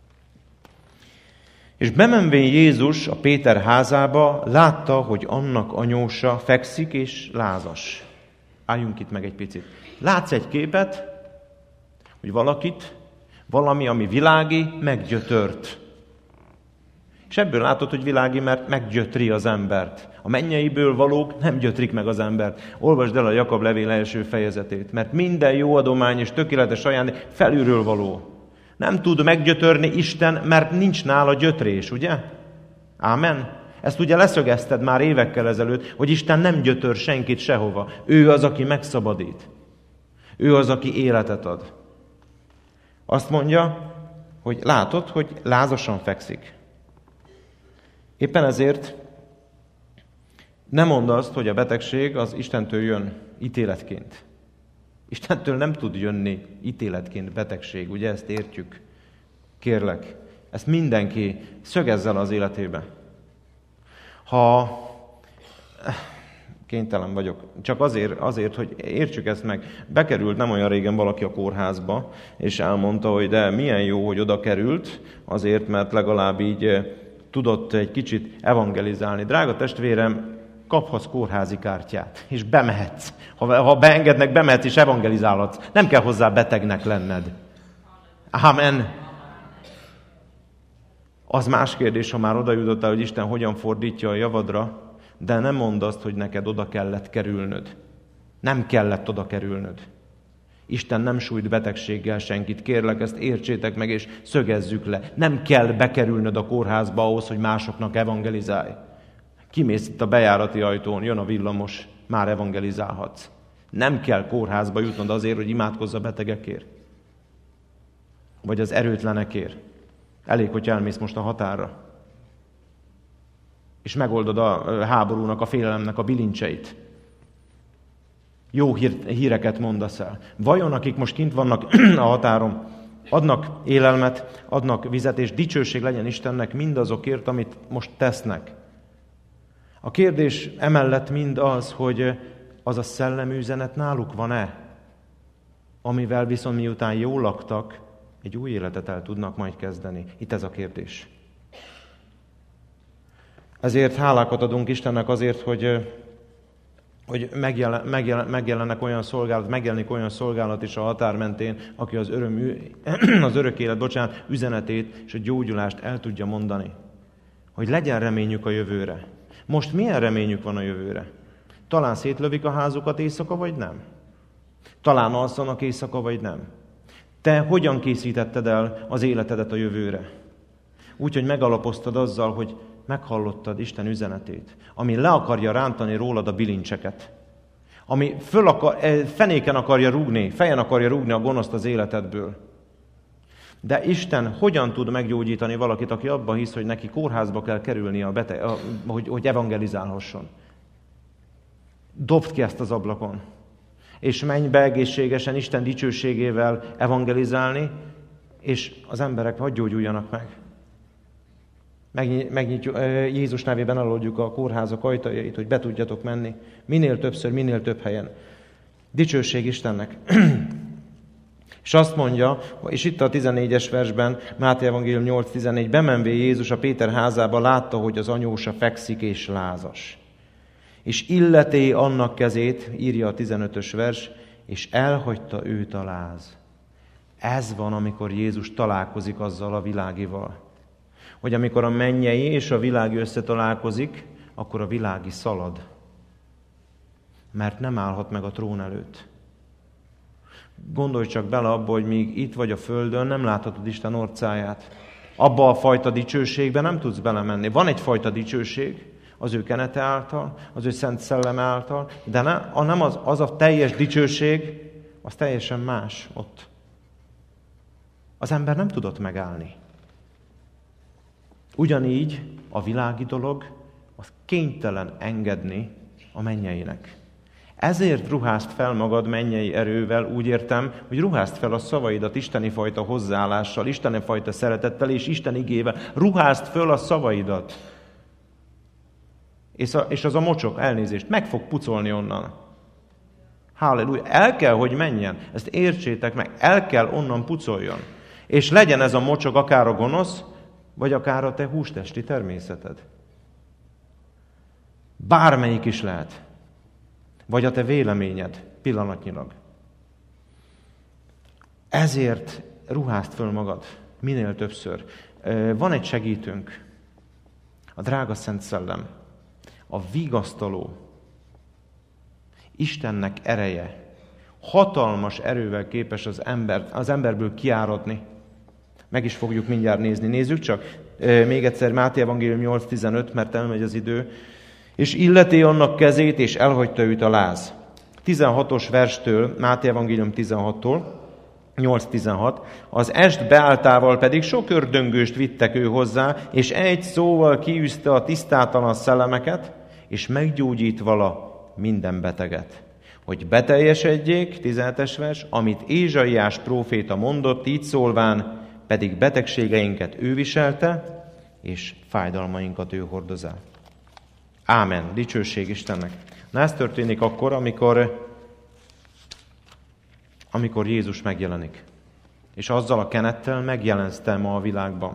Speaker 1: És bemenvén Jézus a Péter házába, látta, hogy annak anyósa fekszik és lázas. Álljunk itt meg egy picit. Látsz egy képet, hogy valakit, valami, ami világi, meggyötört. És ebből látod, hogy világi, mert meggyötri az embert. A mennyeiből valók nem gyötrik meg az embert. Olvasd el a Jakab levél első fejezetét, mert minden jó adomány és tökéletes ajándék felülről való. Nem tud meggyötörni Isten, mert nincs nála gyötrés, ugye? Ámen? Ezt ugye leszögezted már évekkel ezelőtt, hogy Isten nem gyötör senkit sehova. Ő az, aki megszabadít. Ő az, aki életet ad. Azt mondja, hogy látod, hogy lázasan fekszik. Éppen ezért nem mondd azt, hogy a betegség az Istentől jön ítéletként. Istentől nem tud jönni ítéletként betegség, ugye ezt értjük? Kérlek, ezt mindenki szögezzel az életébe. Ha kénytelen vagyok, csak azért, azért, hogy értsük ezt meg, bekerült nem olyan régen valaki a kórházba, és elmondta, hogy de milyen jó, hogy oda került, azért, mert legalább így tudott egy kicsit evangelizálni. Drága testvérem, kaphatsz kórházi kártyát, és bemehetsz. Ha, ha beengednek, bemehetsz és evangelizálhatsz. Nem kell hozzá betegnek lenned. Ámen. Az más kérdés, ha már oda jutottál, hogy Isten hogyan fordítja a javadra, de nem mondd azt, hogy neked oda kellett kerülnöd. Nem kellett oda kerülnöd. Isten nem sújt betegséggel senkit. Kérlek, ezt értsétek meg, és szögezzük le. Nem kell bekerülnöd a kórházba ahhoz, hogy másoknak evangelizálj. Kimész itt a bejárati ajtón, jön a villamos, már evangelizálhatsz. Nem kell kórházba jutnod azért, hogy imádkozz a betegekért. Vagy az erőtlenekért. Elég, hogy elmész most a határra. És megoldod a háborúnak, a félelemnek a bilincseit. Jó hír, híreket mondasz el. Vajon akik most kint vannak a határon, adnak élelmet, adnak vizet, és dicsőség legyen Istennek mindazokért, amit most tesznek. A kérdés emellett mind az, hogy az a szellemű üzenet náluk van-e, amivel viszont miután jól laktak, egy új életet el tudnak majd kezdeni. Itt ez a kérdés. Ezért hálákat adunk Istennek azért, hogy, hogy megjelen, megjelen, megjelennek olyan szolgálat, megjelenik olyan szolgálat is a határ mentén, aki az, öröm, az örök élet, bocsánat, üzenetét és a gyógyulást el tudja mondani. Hogy legyen reményük a jövőre. Most milyen reményük van a jövőre? Talán szétlövik a házukat éjszaka, vagy nem? Talán alszanak éjszaka, vagy nem? Te hogyan készítetted el az életedet a jövőre? Úgy, hogy megalapoztad azzal, hogy meghallottad Isten üzenetét, ami le akarja rántani rólad a bilincseket, ami föl akar, fenéken akarja rúgni, fejen akarja rúgni a gonoszt az életedből. De Isten hogyan tud meggyógyítani valakit, aki abban hisz, hogy neki kórházba kell kerülnie, a beteg, a, hogy, hogy evangelizálhasson? Dobd ki ezt az ablakon, és menj be egészségesen Isten dicsőségével evangelizálni, és az emberek hadd gyógyuljanak meg. Megnyitjuk, Jézus nevében eloldjuk a kórházak ajtajait, hogy be tudjatok menni. Minél többször, minél több helyen. Dicsőség Istennek. És azt mondja, és itt a tizennégyes versben, Máté evangélium nyolc tizennégy, bemenvé Jézus a Péter házába, látta, hogy az anyósa fekszik és lázas. És illeté annak kezét, írja a tizenötös vers, és elhagyta őt a láz. Ez van, amikor Jézus találkozik azzal a világival. Hogy amikor a mennyei és a világi összetalálkozik, akkor a világi szalad. Mert nem állhat meg a trón előtt. Gondolj csak bele abba, hogy míg itt vagy a földön, nem láthatod Isten orcáját. Abba a fajta dicsőségbe nem tudsz belemenni. Van egyfajta dicsőség az ő kenete által, az ő szent szelleme által, de ne, nem az, az a teljes dicsőség, az teljesen más ott. Az ember nem tudott megállni. Ugyanígy a világi dolog, az kénytelen engedni a mennyeinek. Ezért ruházd fel magad mennyei erővel, úgy értem, hogy ruházd fel a szavaidat isteni fajta hozzáállással, isteni fajta szeretettel és Isten igével. Ruházd fel a szavaidat. És, a, és az a mocsok, elnézést, meg fog pucolni onnan. Halleluja. El kell, hogy menjen. Ezt értsétek meg. El kell onnan pucoljon. És legyen ez a mocsok akár a gonosz, vagy akár a te hústesti természeted. Bármelyik is lehet. Vagy a te véleményed pillanatnyilag. Ezért ruházd föl magad minél többször. Van egy segítőnk, a drága Szent Szellem, a vigasztaló, Istennek ereje, hatalmas erővel képes az, ember, az emberből kiáradni. Meg is fogjuk mindjárt nézni. Nézzük csak még egyszer Máté evangélium nyolc tizenöt, mert elmegy az idő. És illeti annak kezét, és elhagyta őt a láz. tizenhatos verstől, Máté evangélium tizenhattól, nyolc tizenhat, az est beálltával pedig sok ördöngőst vittek ő hozzá, és egy szóval kiűzte a tisztátalan szellemeket, és meggyógyít vala minden beteget. Hogy beteljesedjék, tizenhetes vers, amit Ézsaiás próféta mondott, így szólván, pedig betegségeinket ő viselte, és fájdalmainkat ő hordozá. Ámen. Dicsőség Istennek. Na ez történik akkor, amikor, amikor Jézus megjelenik. És azzal a kenettel megjelensz te ma a világban.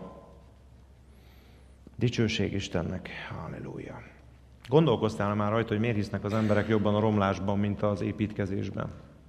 Speaker 1: Dicsőség Istennek. Halleluja. Gondolkoztál már rajta, hogy miért hisznek az emberek jobban a romlásban, mint az építkezésben?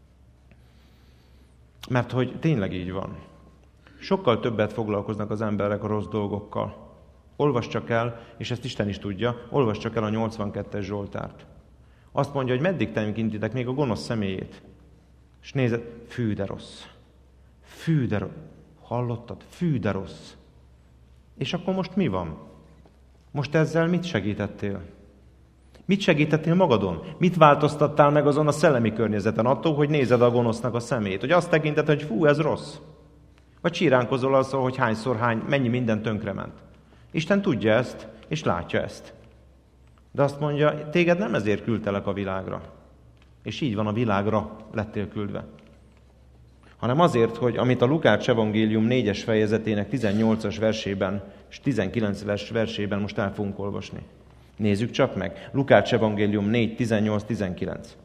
Speaker 1: Mert hogy tényleg így van. Sokkal többet foglalkoznak az emberek a rossz dolgokkal. Olvasd csak el, és ezt Isten is tudja, olvasd csak el a nyolcvankettes Zsoltárt. Azt mondja, hogy meddig tekintitek még a gonosz személyét. És nézed, fű de rossz. Fű de rossz. Hallottad? Fű de rossz. És akkor most mi van? Most ezzel mit segítettél? Mit segítettél magadon? Mit változtattál meg azon a szellemi környezeten attól, hogy nézed a gonosznak a szemét? Hogy azt tekinted, hogy fú, ez rossz. Vagy csíránkozol azzal, hogy hányszor, hány, mennyi minden tönkrement. Isten tudja ezt, és látja ezt. De azt mondja, téged nem ezért küldtelek a világra. És így van, a világra lettél küldve. Hanem azért, hogy amit a Lukács evangélium négyes fejezetének tizennyolcas versében és tizenkilences versében most el fogunk olvasni. Nézzük csak meg. Lukács evangélium négy, tizennyolc, tizenkilenc.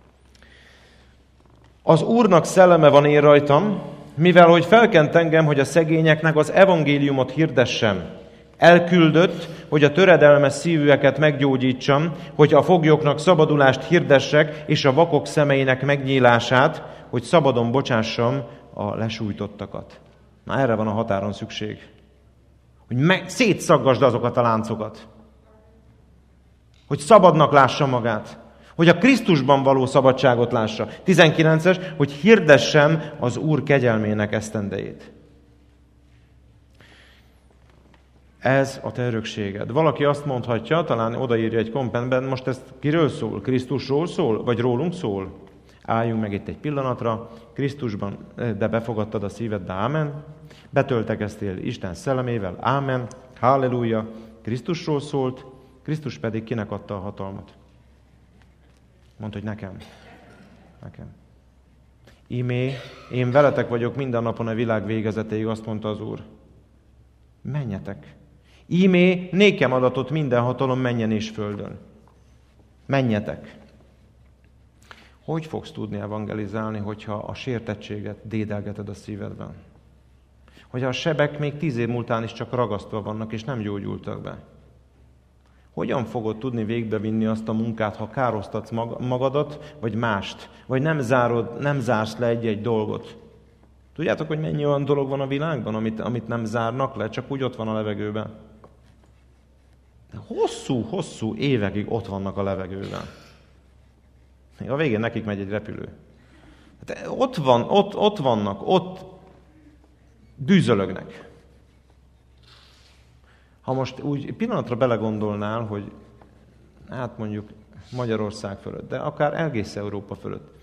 Speaker 1: Az Úrnak szelleme van én rajtam, mivel hogy felkent engem, hogy a szegényeknek az evangéliumot hirdessem. Elküldött, hogy a töredelmes szívűeket meggyógyítsam, hogy a foglyoknak szabadulást hirdessek, és a vakok szemeinek megnyílását, hogy szabadon bocsássam a lesújtottakat. Na erre van a határon szükség. Hogy meg, szétszaggasd azokat a láncokat. Hogy szabadnak lássa magát. Hogy a Krisztusban való szabadságot lássa. tizenkilences, hogy hirdessem az Úr kegyelmének esztendejét. Ez a te örökséged. Valaki azt mondhatja, talán odaírja egy kommentben, most ez kiről szól? Krisztusról szól? Vagy rólunk szól? Álljunk meg itt egy pillanatra. Krisztusban, de befogadtad a szívedbe, ámen. Betöltekeztél Isten szellemével, ámen. Halleluja. Krisztusról szólt, Krisztus pedig kinek adta a hatalmat? Mondd, hogy nekem. Nekem. Ímé, én veletek vagyok minden napon a világ végezetéig, azt mondta az Úr. Menjetek. Ímé, nékem adatot minden hatalom mennyen és földön. Menjetek. Hogy fogsz tudni evangelizálni, hogyha a sértettséget dédelgeted a szívedben? Hogyha a sebek még tíz év múltán is csak ragasztva vannak, és nem gyógyultak be? Hogyan fogod tudni végbevinni azt a munkát, ha károsztatsz magadat, vagy mást? Vagy nem, zárod, nem zársz le egy-egy dolgot? Tudjátok, hogy mennyi olyan dolog van a világban, amit, amit nem zárnak le, csak úgy ott van a levegőben? Hosszú-hosszú évekig ott vannak a levegőben. A végén nekik megy egy repülő. Hát ott, van, ott, ott vannak, ott bűzölögnek. Ha most úgy pillanatra belegondolnál, hogy hát mondjuk Magyarország fölött, de akár egész Európa fölött,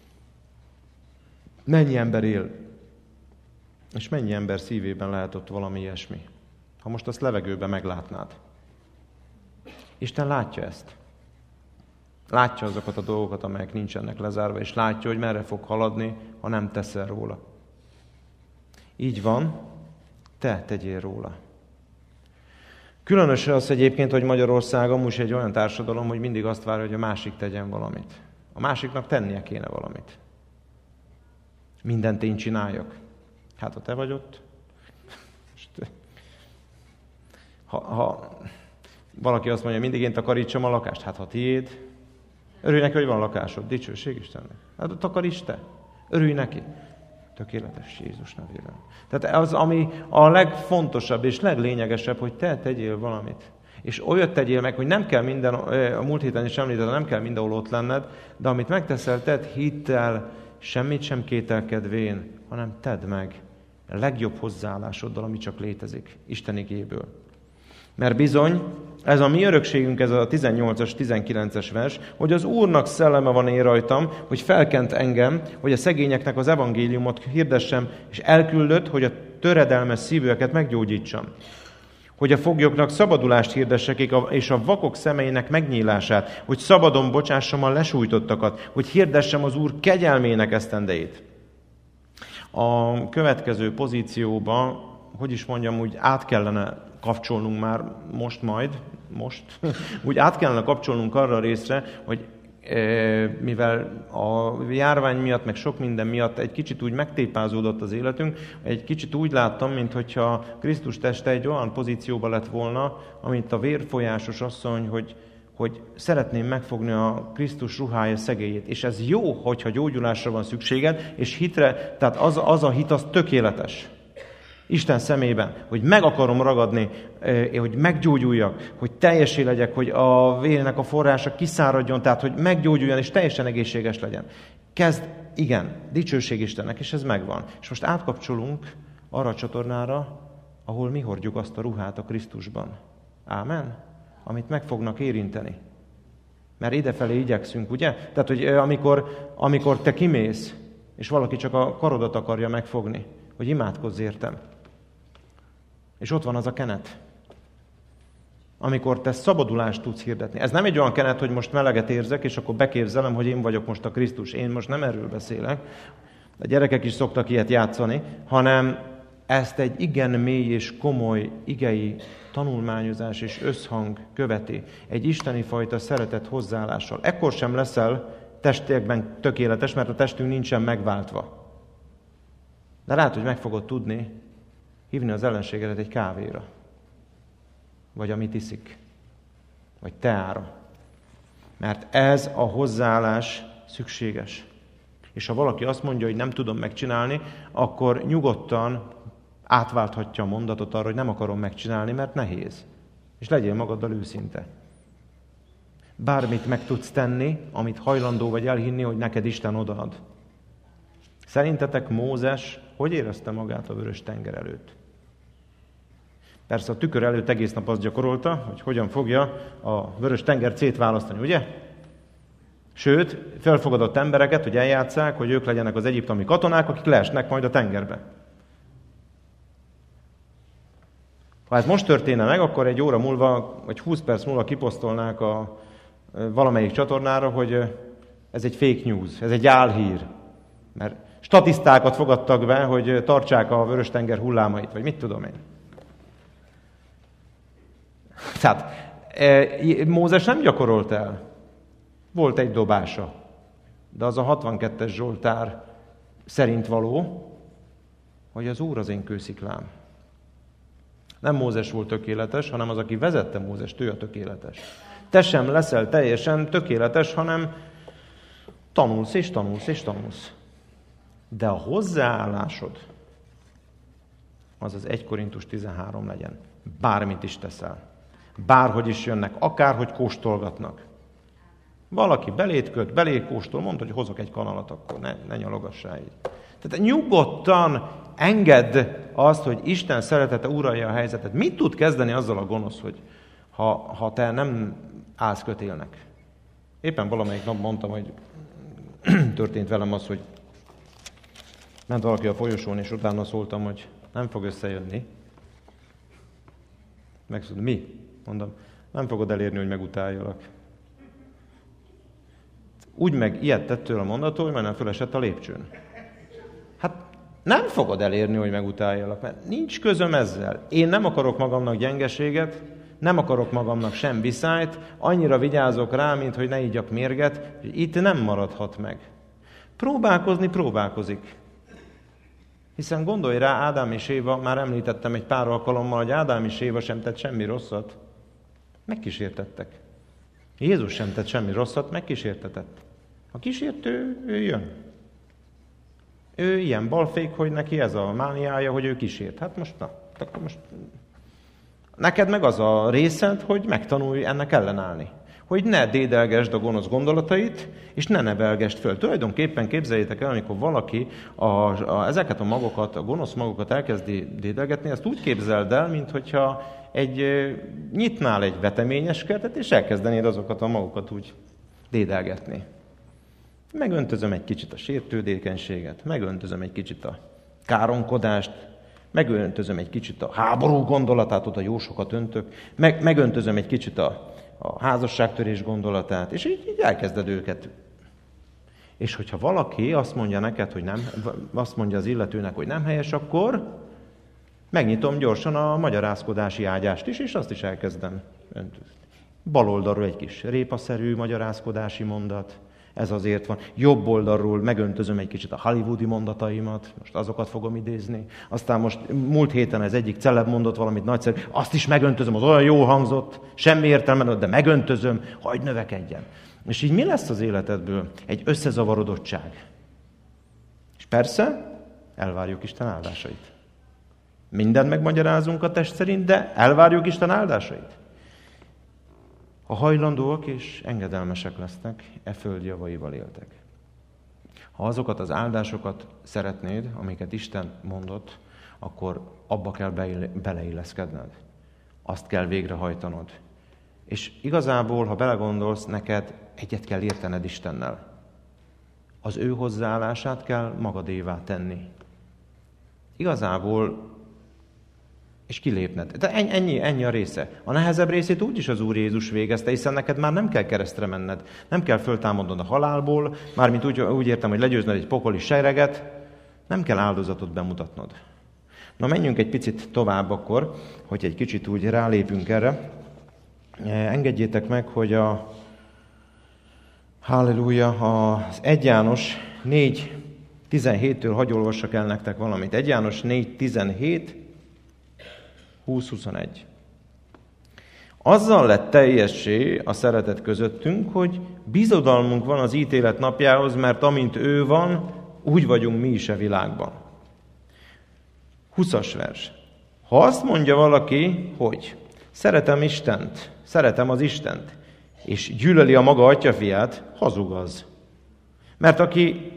Speaker 1: mennyi ember él, és mennyi ember szívében lehet ott valami ilyesmi, ha most azt levegőben meglátnád. Isten látja ezt. Látja azokat a dolgokat, amelyek nincsenek lezárva, és látja, hogy merre fog haladni, ha nem teszel róla. Így van, te tegyél róla. Különös az egyébként, hogy Magyarország amúgy egy olyan társadalom, hogy mindig azt várja, hogy a másik tegyen valamit. A másiknak tennie kéne valamit. Mindent én csináljak. Hát, ha te vagy ott. Ha, ha valaki azt mondja, mindig én takarítsam a lakást, hát ha tiéd, örülj neki, hogy van lakásod. Dicsőség Istennek. Hát takaríts te. Örülj neki. Tökéletes Jézus nevében. Tehát az, ami a legfontosabb és leglényegesebb, hogy te tegyél valamit. És olyat tegyél meg, hogy nem kell minden, a múlt héten is említettem, nem kell mindenhol ott lenned, de amit megteszel, tedd hittel, semmit sem kételkedvén, hanem tedd meg a legjobb hozzáállásoddal, ami csak létezik, Isten igéből. Mert bizony, ez a mi örökségünk, ez a tizennyolcas, tizenkilences vers, hogy az Úrnak szelleme van én rajtam, hogy felkent engem, hogy a szegényeknek az evangéliumot hirdessem, és elküldött, hogy a töredelmes szívűeket meggyógyítsam. Hogy a foglyoknak szabadulást hirdessek, és a vakok szemeinek megnyílását, hogy szabadon bocsássam a lesújtottakat, hogy hirdessem az Úr kegyelmének esztendejét. A következő pozícióba, hogy is mondjam, úgy át kellene kapcsolnunk már most majd, most, úgy át kellene kapcsolnunk arra a részre, hogy e, mivel a járvány miatt, meg sok minden miatt egy kicsit úgy megtépázódott az életünk, egy kicsit úgy láttam, mintha Krisztus teste egy olyan pozícióba lett volna, amint a vérfolyásos asszony, hogy, hogy szeretném megfogni a Krisztus ruhája szegélyét. És ez jó, hogyha gyógyulásra van szükséged, és hitre, tehát az, az a hit, az tökéletes. Isten szemében, hogy meg akarom ragadni, hogy meggyógyuljak, hogy teljesé legyek, hogy a vérnek a forrása kiszáradjon, tehát hogy meggyógyuljon és teljesen egészséges legyen. Kezd, igen, dicsőség Istennek, és ez megvan. És most átkapcsolunk arra a csatornára, ahol mi hordjuk azt a ruhát a Krisztusban. Ámen? Amit meg fognak érinteni. Mert idefelé igyekszünk, ugye? Tehát, hogy amikor, amikor te kimész, és valaki csak a karodat akarja megfogni, hogy imádkozz értem. És ott van az a kenet, amikor te szabadulást tudsz hirdetni. Ez nem egy olyan kenet, hogy most meleget érzek, és akkor beképzelem, hogy én vagyok most a Krisztus. Én most nem erről beszélek. A gyerekek is szoktak ilyet játszani, hanem ezt egy igen mély és komoly igei tanulmányozás és összhang követi. Egy isteni fajta szeretet hozzáállással. Ekkor sem leszel testekben tökéletes, mert a testünk nincsen megváltva. De lehet, hogy meg fogod tudni hívni az ellenségedet egy kávéra. Vagy amit iszik. Vagy teára. Mert ez a hozzáállás szükséges. És ha valaki azt mondja, hogy nem tudom megcsinálni, akkor nyugodtan átválthatja a mondatot arra, hogy nem akarom megcsinálni, mert nehéz. És legyél magaddal őszinte. Bármit meg tudsz tenni, amit hajlandó vagy elhinni, hogy neked Isten odaad. Szerintetek Mózes hogy érezte magát a Vörös tenger előtt? Persze a tükör előtt egész nap azt gyakorolta, hogy hogyan fogja a vörös tengert szétválasztani, ugye? Sőt, felfogadott embereket, hogy eljátsszák, hogy ők legyenek az egyiptomi katonák, akik leesnek majd a tengerbe. Ha ez most történne meg, akkor egy óra múlva, vagy húsz perc múlva kiposztolnák a valamelyik csatornára, hogy ez egy fake news, ez egy álhír. Mert statisztákat fogadtak be, hogy tartsák a Vörös-tenger hullámait, vagy mit tudom én. Tehát Mózes nem gyakorolt el. Volt egy dobása, de az a hatvankettes Zsoltár szerint való, hogy az Úr az én kősziklám. Nem Mózes volt tökéletes, hanem az, aki vezette Mózest, ő a tökéletes. Te sem leszel teljesen tökéletes, hanem tanulsz és tanulsz és tanulsz. De a hozzáállásod az az egy Korintus tizenhárom legyen. Bármit is teszel. Bárhogy is jönnek, akárhogy kóstolgatnak. Valaki belét köt, belét kóstol, mondd, hogy hozok egy kanalat, akkor ne, ne nyalogassál így. Tehát nyugodtan engedd azt, hogy Isten szeretete uralja a helyzetet. Mit tud kezdeni azzal a gonosz, hogy ha, ha te nem állsz kötélnek? Éppen valamelyik nap mondtam, hogy történt velem az, hogy ment valaki a folyosón, és utána szóltam, hogy nem fog összejönni. Megszóltam, mi? Mondom, nem fogod elérni, hogy megutáljalak. Úgy meg ilyet tőle a mondattól, hogy majdnem fölesett a lépcsőn. Hát nem fogod elérni, hogy megutáljalak, mert nincs közöm ezzel. Én nem akarok magamnak gyengeséget, nem akarok magamnak sem viszályt, annyira vigyázok rá, mint hogy ne igyak mérget, hogy itt nem maradhat meg. Próbálkozni próbálkozik. Hiszen gondolj rá, Ádám és Éva, már említettem egy pár alkalommal, hogy Ádám és Éva sem tett semmi rosszat, megkísértettek. Jézus sem tett semmi rosszat, megkísértetett. A kísértő, ő jön. Ő ilyen balfék, hogy neki ez a mániája, hogy ő kísért. Hát most, na, akkor most... Neked meg az a részed, hogy megtanulj ennek ellenállni. Hogy ne dédelgesd a gonosz gondolatait, és ne nevelgesd föl. Tulajdonképpen képzeljétek el, amikor valaki a, a, ezeket a magokat, a gonosz magokat elkezdi dédelgetni, ezt úgy képzeld el, minthogyha egy, nyitnál egy veteményes kertet, és elkezdenéd azokat a magokat úgy dédelgetni. Megöntözöm egy kicsit a sértődékenységet, megöntözöm egy kicsit a káronkodást, megöntözöm egy kicsit a háború gondolatát, oda jó sokat öntök, meg, megöntözöm egy kicsit a, a házasságtörés gondolatát, és így, így elkezded őket. És hogyha valaki azt mondja neked, hogy nem, azt mondja az illetőnek, hogy nem helyes, akkor megnyitom gyorsan a magyarázkodási ágyást is, és azt is elkezdem öntözni. Bal oldalról egy kis répaszerű magyarázkodási mondat, ez azért van. Jobb oldalról megöntözöm egy kicsit a hollywoodi mondataimat, most azokat fogom idézni. Aztán most múlt héten ez egyik celeb mondott valamit nagyszerű, azt is megöntözöm, az olyan jó hangzott, semmi értelme, de megöntözöm, hagyd növekedjen. És így mi lesz az életedből? Egy összezavarodottság. És persze, elvárjuk Isten áldásait. Mindent megmagyarázunk a test szerint, de elvárjuk Isten áldásait. Ha hajlandóak és engedelmesek lesznek, e föld javaival éltek. Ha azokat az áldásokat szeretnéd, amiket Isten mondott, akkor abba kell beleilleszkedned. Azt kell végrehajtanod. És igazából, ha belegondolsz, neked egyet kell értened Istennel. Az ő hozzáállását kell magadévá tenni. Igazából és kilépned. De ennyi, ennyi a része. A nehezebb részét úgyis az Úr Jézus végezte, hiszen neked már nem kell keresztre menned. Nem kell föltámadnod a halálból, mármint úgy, úgy értem, hogy legyőzned egy pokoli sereget, nem kell áldozatot bemutatnod. Na menjünk egy picit tovább akkor, hogy egy kicsit úgy rálépünk erre. Engedjétek meg, hogy a halleluja, az egy János négy tizenhéttől hagy olvassak el nektek valamit. egy János négy tizenhét húsz huszonegy. Azzal lett teljessé a szeretet közöttünk, hogy bizodalmunk van az ítélet napjához, mert amint ő van, úgy vagyunk mi is a világban. huszas vers. Ha azt mondja valaki, hogy szeretem Istent, szeretem az Istent, és gyűlöli a maga atyafiát, hazug az. Mert aki,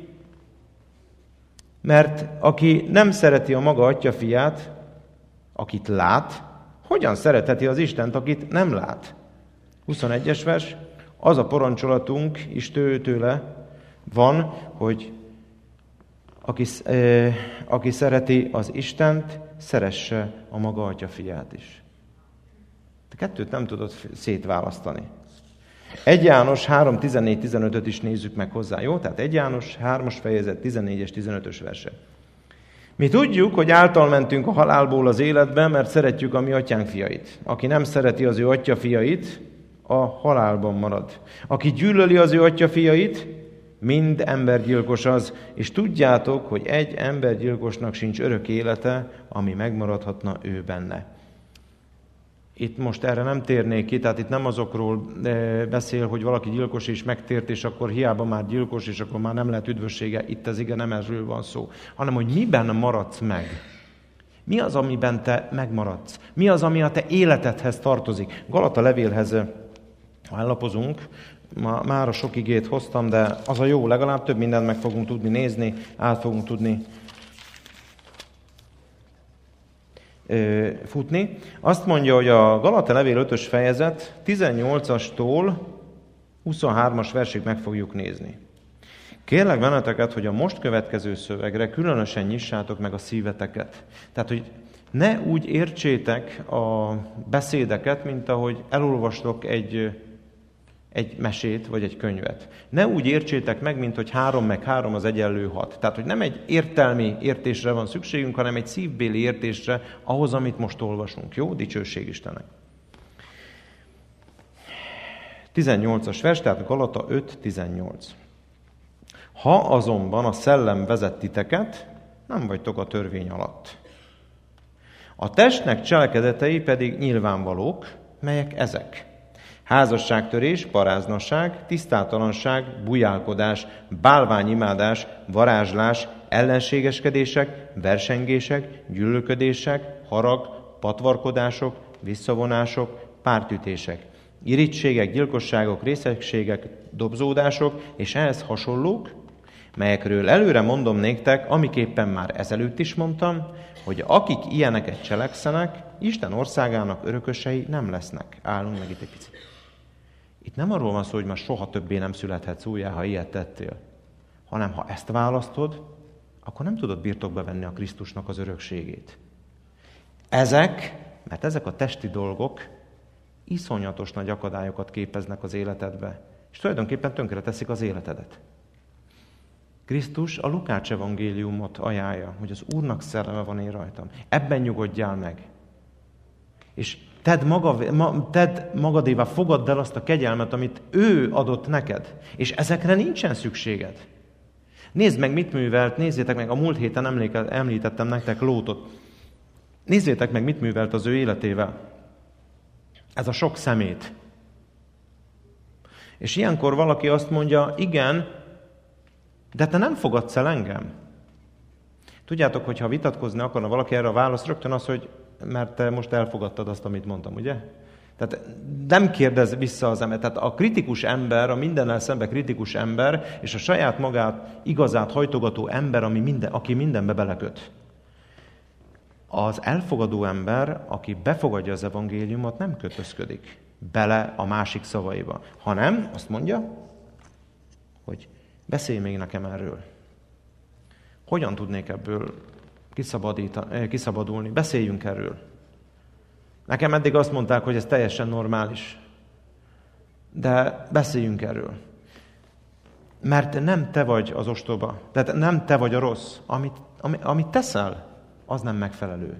Speaker 1: mert aki nem szereti a maga atyafiát, akit lát, Hogyan szeretheti az Istent, akit nem lát? huszonegyes vers, az a parancsolatunk is tőle van, hogy aki, eh, aki szereti az Istent, szeresse a maga atyafiát is. Te kettőt nem tudod szétválasztani. egy János három tizennégy tizenötöt is nézzük meg hozzá, jó? Tehát egy János hármas fejezet tizennégyes tizenötös verse. Mi tudjuk, hogy által mentünk a halálból az életbe, mert szeretjük a mi atyánk fiait. Aki nem szereti az ő atya fiait, a halálban marad. Aki gyűlöli az ő atya fiait, mind embergyilkos az, és tudjátok, hogy egy embergyilkosnak sincs örök élete, ami megmaradhatna ő benne. Itt most erre nem térnék ki, tehát itt nem azokról beszél, hogy valaki gyilkos és megtért, és akkor hiába már gyilkos, és akkor már nem lehet üdvössége. Itt az igen, nem erről van szó, hanem hogy miben maradsz meg. Mi az, amiben te megmaradsz? Mi az, ami a te életedhez tartozik? Galata levélhez állapozunk, Ma, már a sok igét hoztam, de az a jó, legalább több mindent meg fogunk tudni nézni, át fogunk tudni ö, futni. Azt mondja, hogy a Galata levél ötös fejezet tizennyolcastól huszonhármas versig meg fogjuk nézni. Kérlek benneteket, hogy a most következő szövegre különösen nyissátok meg a szíveteket. Tehát, hogy ne úgy értsétek a beszédeket, mint ahogy elolvastok egy egy mesét, vagy egy könyvet. Ne úgy értsétek meg, mint hogy három meg három az egyenlő hat. Tehát, hogy nem egy értelmi értésre van szükségünk, hanem egy szívbéli értésre ahhoz, amit most olvasunk. Jó? Dicsőség Istennek. tizennyolcas vers, tehát Galata öt tizennyolc. Ha azonban a szellem vezet titeket, nem vagytok a törvény alatt. A testnek cselekedetei pedig nyilvánvalók, melyek ezek. Házasságtörés, paráznaság, tisztátalanság, bujálkodás, bálványimádás, varázslás, ellenségeskedések, versengések, gyűlölködések, harag, patvarkodások, visszavonások, pártütések, irítségek, gyilkosságok, részegségek, dobzódások és ehhez hasonlók, melyekről előre mondom néktek, amiképpen már ezelőtt is mondtam, hogy akik ilyeneket cselekszenek, Isten országának örökösei nem lesznek. Állunk meg itt egy picit. Itt nem arról van szó, hogy már soha többé nem születhetsz újjá, ha ilyet tettél, hanem ha ezt választod, akkor nem tudod birtokba venni a Krisztusnak az örökségét. Ezek, mert ezek a testi dolgok iszonyatos nagy akadályokat képeznek az életedbe, és tulajdonképpen tönkreteszik az életedet. Krisztus a Lukács evangéliumot ajánlja, hogy az Úrnak szelleme van én rajtam. Ebben nyugodjál meg. És tedd, maga, ma, tedd magadévá, fogadd el azt a kegyelmet, amit ő adott neked. És ezekre nincsen szükséged. Nézd meg, mit művelt, nézzétek meg, a múlt héten emléke, említettem nektek Lótot. Nézzétek meg, mit művelt az ő életével. Ez a sok szemét. És ilyenkor valaki azt mondja, igen, de te nem fogadsz el engem. Tudjátok, hogy ha vitatkozni akarna valaki erre a válasz, rögtön az, hogy mert te most elfogadtad azt, amit mondtam, ugye? Tehát nem kérdez vissza az ember. Tehát a kritikus ember, a mindennel szembe kritikus ember, és a saját magát, igazát hajtogató ember, ami minden, aki mindenbe beleköt. Az elfogadó ember, aki befogadja az evangéliumot, nem kötözködik bele a másik szavaiba, hanem azt mondja, hogy beszélj még nekem erről. Hogyan tudnék ebből kiszabadulni? Beszéljünk erről. Nekem eddig azt mondták, hogy ez teljesen normális. De beszéljünk erről. Mert nem te vagy az ostoba. Tehát nem te vagy a rossz. Amit, amit, amit teszel, az nem megfelelő.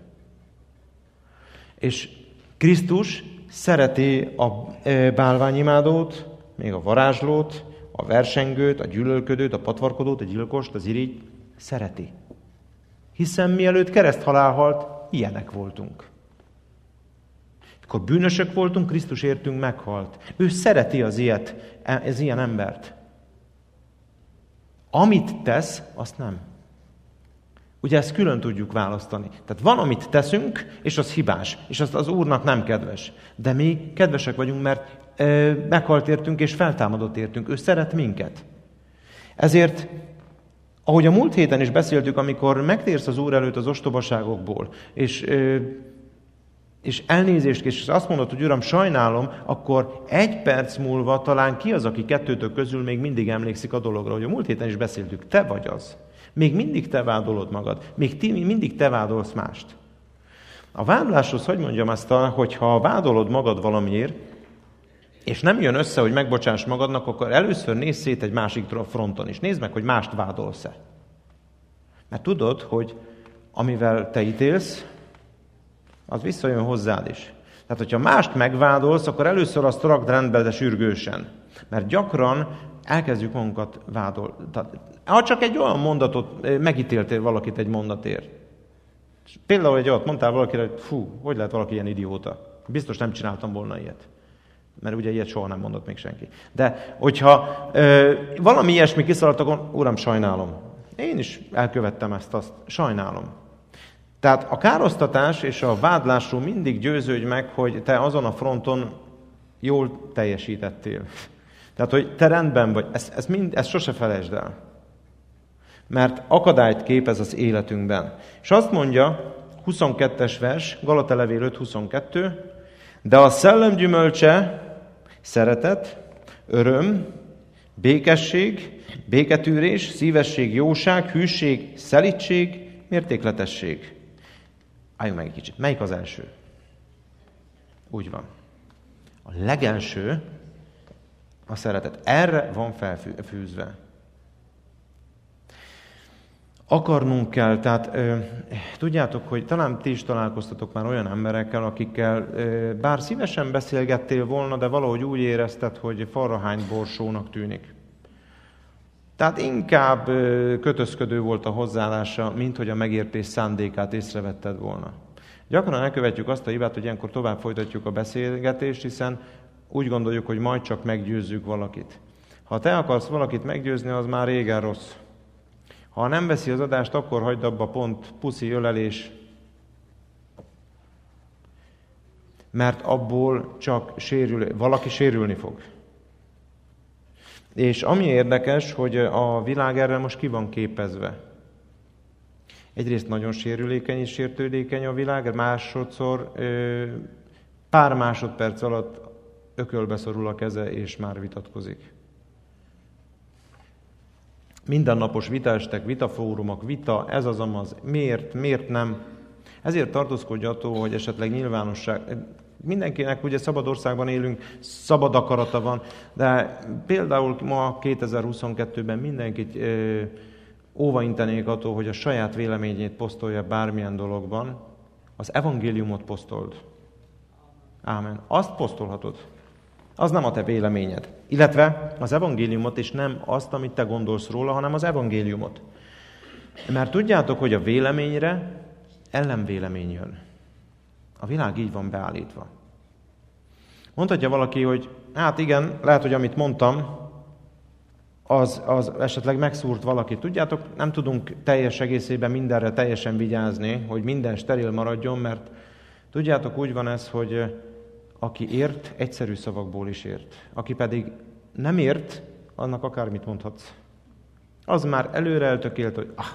Speaker 1: És Krisztus szereti a bálványimádót, még a varázslót, a versengőt, a gyűlölködőt, a patvarkodót, a gyilkost, az irigy. Szereti. Hiszen mielőtt kereszthalál halt, ilyenek voltunk. Akkor bűnösök voltunk, Krisztus értünk meghalt. Ő szereti az ilyet, ez ilyen embert. Amit tesz, azt nem. Ugye ezt külön tudjuk választani. Tehát van, amit teszünk, és az hibás, és azt az Úrnak nem kedves. De mi kedvesek vagyunk, mert e, meghalt értünk, és feltámadott értünk. Ő szeret minket. Ezért, ahogy a múlt héten is beszéltük, amikor megtérsz az Úr előtt az ostobaságokból, és, e, és elnézést kész, és azt mondod, hogy Uram, sajnálom, akkor egy perc múlva talán ki az, aki kettőtök közül még mindig emlékszik a dologra, hogy a múlt héten is beszéltük, te vagy az. Még mindig te vádolod magad, még ti, mindig te vádolsz mást. A vádláshoz, hogy mondjam azt, hogyha vádolod magad valamiért, és nem jön össze, hogy megbocsáss magadnak, akkor először nézz szét egy másik fronton, és nézd meg, hogy mást vádolsz-e. Mert tudod, hogy amivel te ítélsz, az visszajön hozzád is. Tehát, hogyha mást megvádolsz, akkor először azt rakd rendbe, de sürgősen. Mert gyakran elkezdjük magunkat vádolni. Ha csak egy olyan mondatot, megítéltél valakit egy mondatért. Például egy olyat mondtál valakire, hogy fú, hogy lehet valaki ilyen idióta? Biztos nem csináltam volna ilyet. Mert ugye ilyet soha nem mondott még senki. De hogyha ö, valami ilyesmi kiszaladt, akkor Uram, sajnálom. Én is elkövettem ezt, azt sajnálom. Tehát a károsztatás és a vádlásról mindig győződj meg, hogy te azon a fronton jól teljesítettél. Tehát, hogy te rendben vagy. Ezt, ezt, mind, ezt sose felejtsd el. Mert akadályt képez az életünkben. És azt mondja, huszonkettes vers, Galata levél öt huszonkettő, de a szellem gyümölcse szeretet, öröm, békesség, béketűrés, szívesség, jóság, hűség, szelídség, mértékletesség. Álljunk meg egy kicsit. Melyik az első? Úgy van. A legelső a szeretet. Erre van felfűzve. Akarnunk kell, tehát ö, tudjátok, hogy talán ti is találkoztatok már olyan emberekkel, akikkel ö, bár szívesen beszélgettél volna, de valahogy úgy érezted, hogy falrahány borsónak tűnik. Tehát inkább ö, kötözködő volt a hozzáállása, mint hogy a megértés szándékát észrevetted volna. Gyakran elkövetjük azt a hibát, hogy ilyenkor tovább folytatjuk a beszélgetést, hiszen úgy gondoljuk, hogy majd csak meggyőzzük valakit. Ha te akarsz valakit meggyőzni, az már régen rossz. Ha nem veszi az adást, akkor hagyd abba, pont puszi, ölelés. Mert abból csak sérül, valaki sérülni fog. És ami érdekes, hogy a világ erre most ki van képezve. Egyrészt nagyon sérülékeny és sértődékeny a világ, másodszor pár másodperc alatt ökölbe szorul a keze, és már vitatkozik. Mindennapos vitaestek, vitafórumok, vita, ez az amaz, miért, miért nem. Ezért tartózkodj attól, hogy esetleg nyilvánosság. Mindenkinek ugye szabad országban élünk, szabad akarata van, de például ma kétezer-huszonkettőben mindenkit ö, óvaintenék attól, hogy a saját véleményét posztolja bármilyen dologban. Az evangéliumot posztold. Ámen. Azt posztolhatod. Az nem a te véleményed. Illetve az evangéliumot, és nem azt, amit te gondolsz róla, hanem az evangéliumot. Mert tudjátok, hogy a véleményre ellenvélemény jön. A világ így van beállítva. Mondhatja valaki, hogy hát igen, lehet, hogy amit mondtam, az, az esetleg megszúrt valakit. Tudjátok, nem tudunk teljes egészében mindenre teljesen vigyázni, hogy minden steril maradjon, mert tudjátok, úgy van ez, hogy aki ért, egyszerű szavakból is ért. Aki pedig nem ért, annak akármit mondhatsz. Az már előre eltökélt, hogy ah,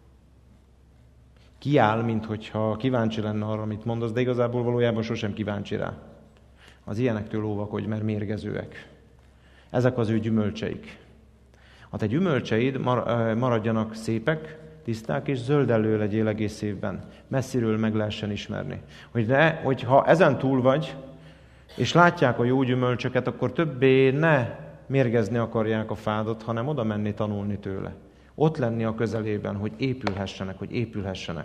Speaker 1: kiáll, minthogyha kíváncsi lenne arra, amit mondasz, de igazából valójában sosem kíváncsi rá. Az ilyenektől óvakodj, mert mérgezőek. Ezek az ő gyümölcseik. A te gyümölcseid maradjanak szépek, tiszták, és zöldellő legyél egész évben. Messziről meg lehessen ismerni. Hogy ne, hogyha ezen túl vagy, és látják a jó gyümölcsöket, akkor többé ne mérgezni akarják a fádat, hanem oda menni tanulni tőle. Ott lenni a közelében, hogy épülhessenek, hogy épülhessenek.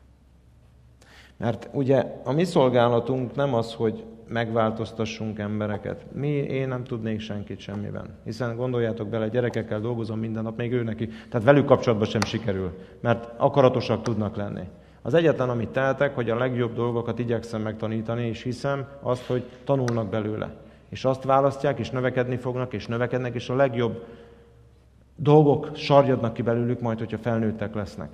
Speaker 1: Mert ugye a mi szolgálatunk nem az, hogy megváltoztassunk embereket. Mi, én nem tudnék senkit semmiben. Hiszen gondoljátok bele, gyerekekkel dolgozom minden nap, még ő neki. Tehát velük kapcsolatban sem sikerül, mert akaratosak tudnak lenni. Az egyetlen, amit tehetek, hogy a legjobb dolgokat igyekszem megtanítani, és hiszem azt, hogy tanulnak belőle. És azt választják, és növekedni fognak, és növekednek, és a legjobb dolgok sarjadnak ki belőlük majd, hogyha felnőttek lesznek.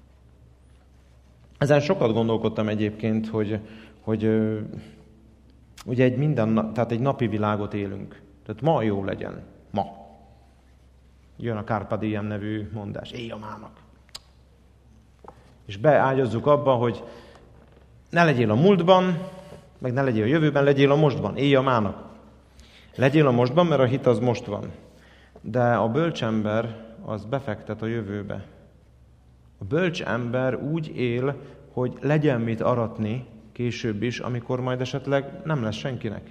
Speaker 1: Ezen sokat gondolkodtam egyébként, hogy, hogy ugye egy minden, tehát egy napi világot élünk. Tehát ma jó legyen. Ma. Jön a Carpe Diem nevű mondás. Éj a mának. És beágyazzuk abba, hogy ne legyél a múltban, Meg ne legyél a jövőben, legyél a mostban, élj a mának. Legyél a mostban, mert a hit az most van. De a bölcs ember az befektet a jövőbe. A bölcs ember úgy él, hogy legyen mit aratni később is, amikor majd esetleg nem lesz senkinek.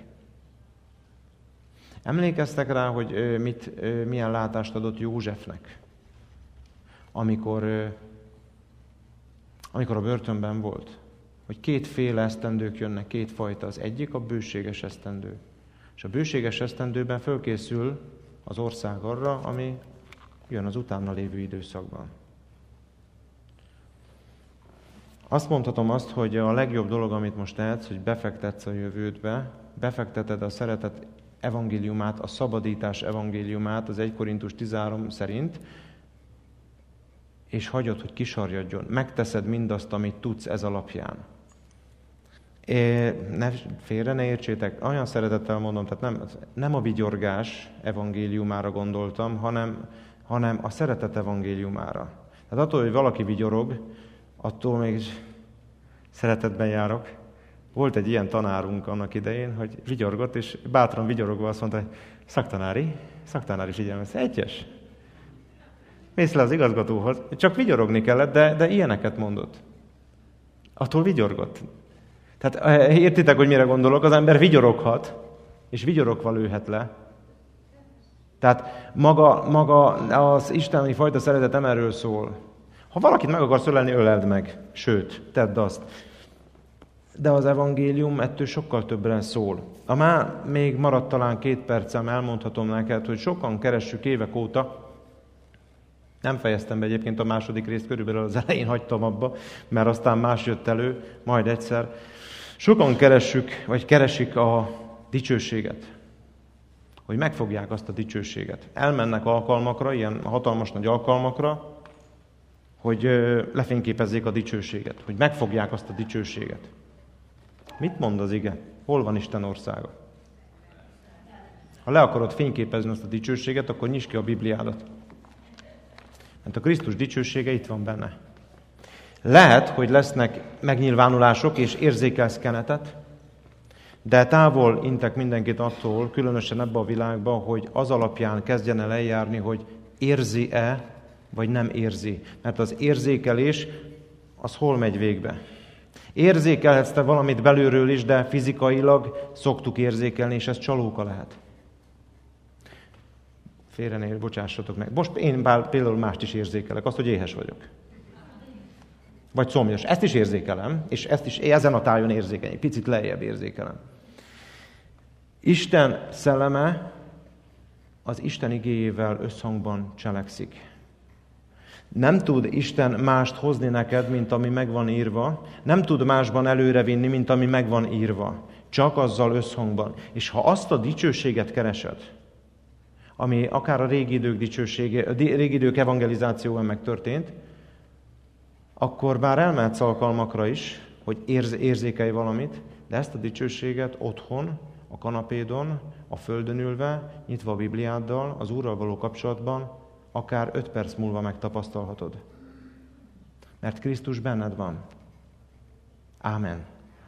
Speaker 1: Emlékeztek rá, hogy mit, milyen látást adott Józsefnek, amikor, amikor a börtönben volt? Hogy kétféle esztendők jönnek, kétfajta. Az egyik a bőséges esztendő. És a bőséges esztendőben fölkészül az ország arra, ami jön az utána lévő időszakban. Azt mondhatom azt, hogy a legjobb dolog, amit most tehetsz, hogy befektetsz a jövődbe, befekteted a szeretet evangéliumát, a szabadítás evangéliumát az egy Korintus tizenhárom szerint, és hagyod, hogy kisarjadjon. Megteszed mindazt, amit tudsz ez alapján. É, ne, félre ne értsétek, olyan szeretettel mondom, tehát nem, nem a vigyorgás evangéliumára gondoltam, hanem, hanem a szeretet evangéliumára. Tehát attól, hogy valaki vigyorog, attól még szeretetben járok. Volt egy ilyen tanárunk annak idején, hogy vigyorgott, és bátran vigyorogva azt mondta, hogy szaktanári, szaktanári figyelmez, egyes. Mész le az igazgatóhoz, csak vigyorogni kellett, de, de ilyeneket mondott. Attól vigyorgott. Tehát értitek, hogy mire gondolok? Az ember vigyoroghat, és vigyorogva lőhet le. Tehát maga, maga az isteni fajta szeretet nem erről szól. Ha valakit meg akarsz ölelni, öleld meg. Sőt, tedd azt. De az evangélium ettől sokkal többre szól. A már még maradt talán két percem, elmondhatom neked, hogy sokan keressük évek óta. Nem fejeztem be egyébként a második részt, körülbelül az elején hagytam abba, mert aztán más jött elő, majd egyszer. Sokan keressük, vagy keresik a dicsőséget. Hogy megfogják azt a dicsőséget. Elmennek alkalmakra, ilyen hatalmas nagy alkalmakra, hogy lefényképezzék a dicsőséget. Hogy megfogják azt a dicsőséget. Mit mond az ige? Hol van Isten országa? Ha le akarod fényképezni azt a dicsőséget, akkor nyisd ki a Bibliádat. Mert a Krisztus dicsősége itt van benne. Lehet, hogy lesznek megnyilvánulások, és érzékelsz kenetet, de távol intek mindenkit attól, különösen ebbe a világban, hogy az alapján kezdjen el eljárni, hogy érzi-e, vagy nem érzi. Mert az érzékelés, az hol megy végbe? Érzékelhetsz te valamit belülről is, de fizikailag szoktuk érzékelni, és ez csalóka lehet. Félre ne bocsássatok meg. Most én például mást is érzékelek, azt, hogy éhes vagyok. Vagy szomjas. Ezt is érzékelem, és ezt is ezen a tájon érzékelem. Picit lejjebb érzékelem. Isten szelleme az Isten igéjével összhangban cselekszik. Nem tud Isten mást hozni neked, mint ami meg van írva. Nem tud másban előrevinni, mint ami meg van írva. Csak azzal összhangban. És ha azt a dicsőséget keresed, ami akár a régi idők dicsősége, a régi idők evangelizációban megtörtént, akkor bár elmehetsz alkalmakra is, hogy érz, érzékelj valamit, de ezt a dicsőséget otthon, a kanapédon, a földön ülve, nyitva a Bibliáddal, az Úrral való kapcsolatban, akár öt perc múlva megtapasztalhatod. Mert Krisztus benned van. Ámen.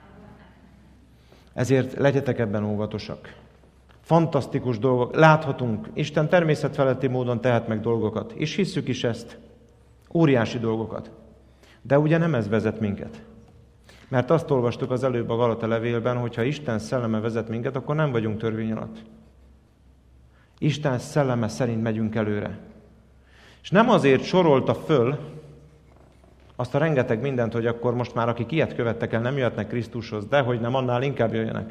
Speaker 1: Ezért legyetek ebben óvatosak. Fantasztikus dolgok. Láthatunk, Isten természetfeletti módon tehet meg dolgokat. És hisszük is ezt. Óriási dolgokat. De ugye nem ez vezet minket. Mert azt olvastuk az előbb a Galata levélben, hogy ha Isten szelleme vezet minket, akkor nem vagyunk törvény alatt. Isten szelleme szerint megyünk előre. És nem azért sorolta föl azt a rengeteg mindent, hogy akkor most már akik ilyet követtek el, nem jöhetnek Krisztushoz, de hogy nem, annál inkább jöjjenek.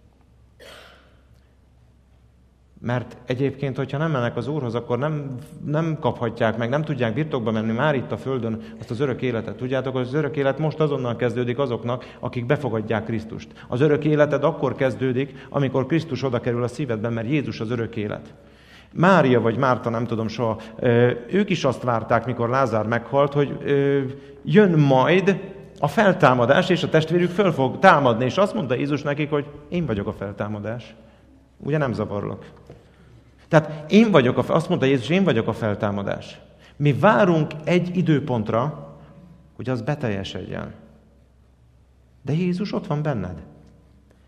Speaker 1: Mert egyébként, hogyha nem mennek az Úrhoz, akkor nem, nem kaphatják meg, nem tudják birtokba menni már itt a Földön azt az örök életet. Tudjátok, hogy az örök élet most azonnal kezdődik azoknak, akik befogadják Krisztust. Az örök életed akkor kezdődik, amikor Krisztus oda kerül a szívedben, mert Jézus az örök élet. Mária vagy Márta, nem tudom soha, ők is azt várták, mikor Lázár meghalt, hogy jön majd a feltámadás, és a testvérük föl fog támadni. És azt mondta Jézus nekik, hogy én vagyok a feltámadás. Ugye nem zavarlak. Tehát én vagyok, a, azt mondta Jézus, én vagyok a feltámadás. Mi várunk egy időpontra, hogy az beteljesedjen. De Jézus ott van benned.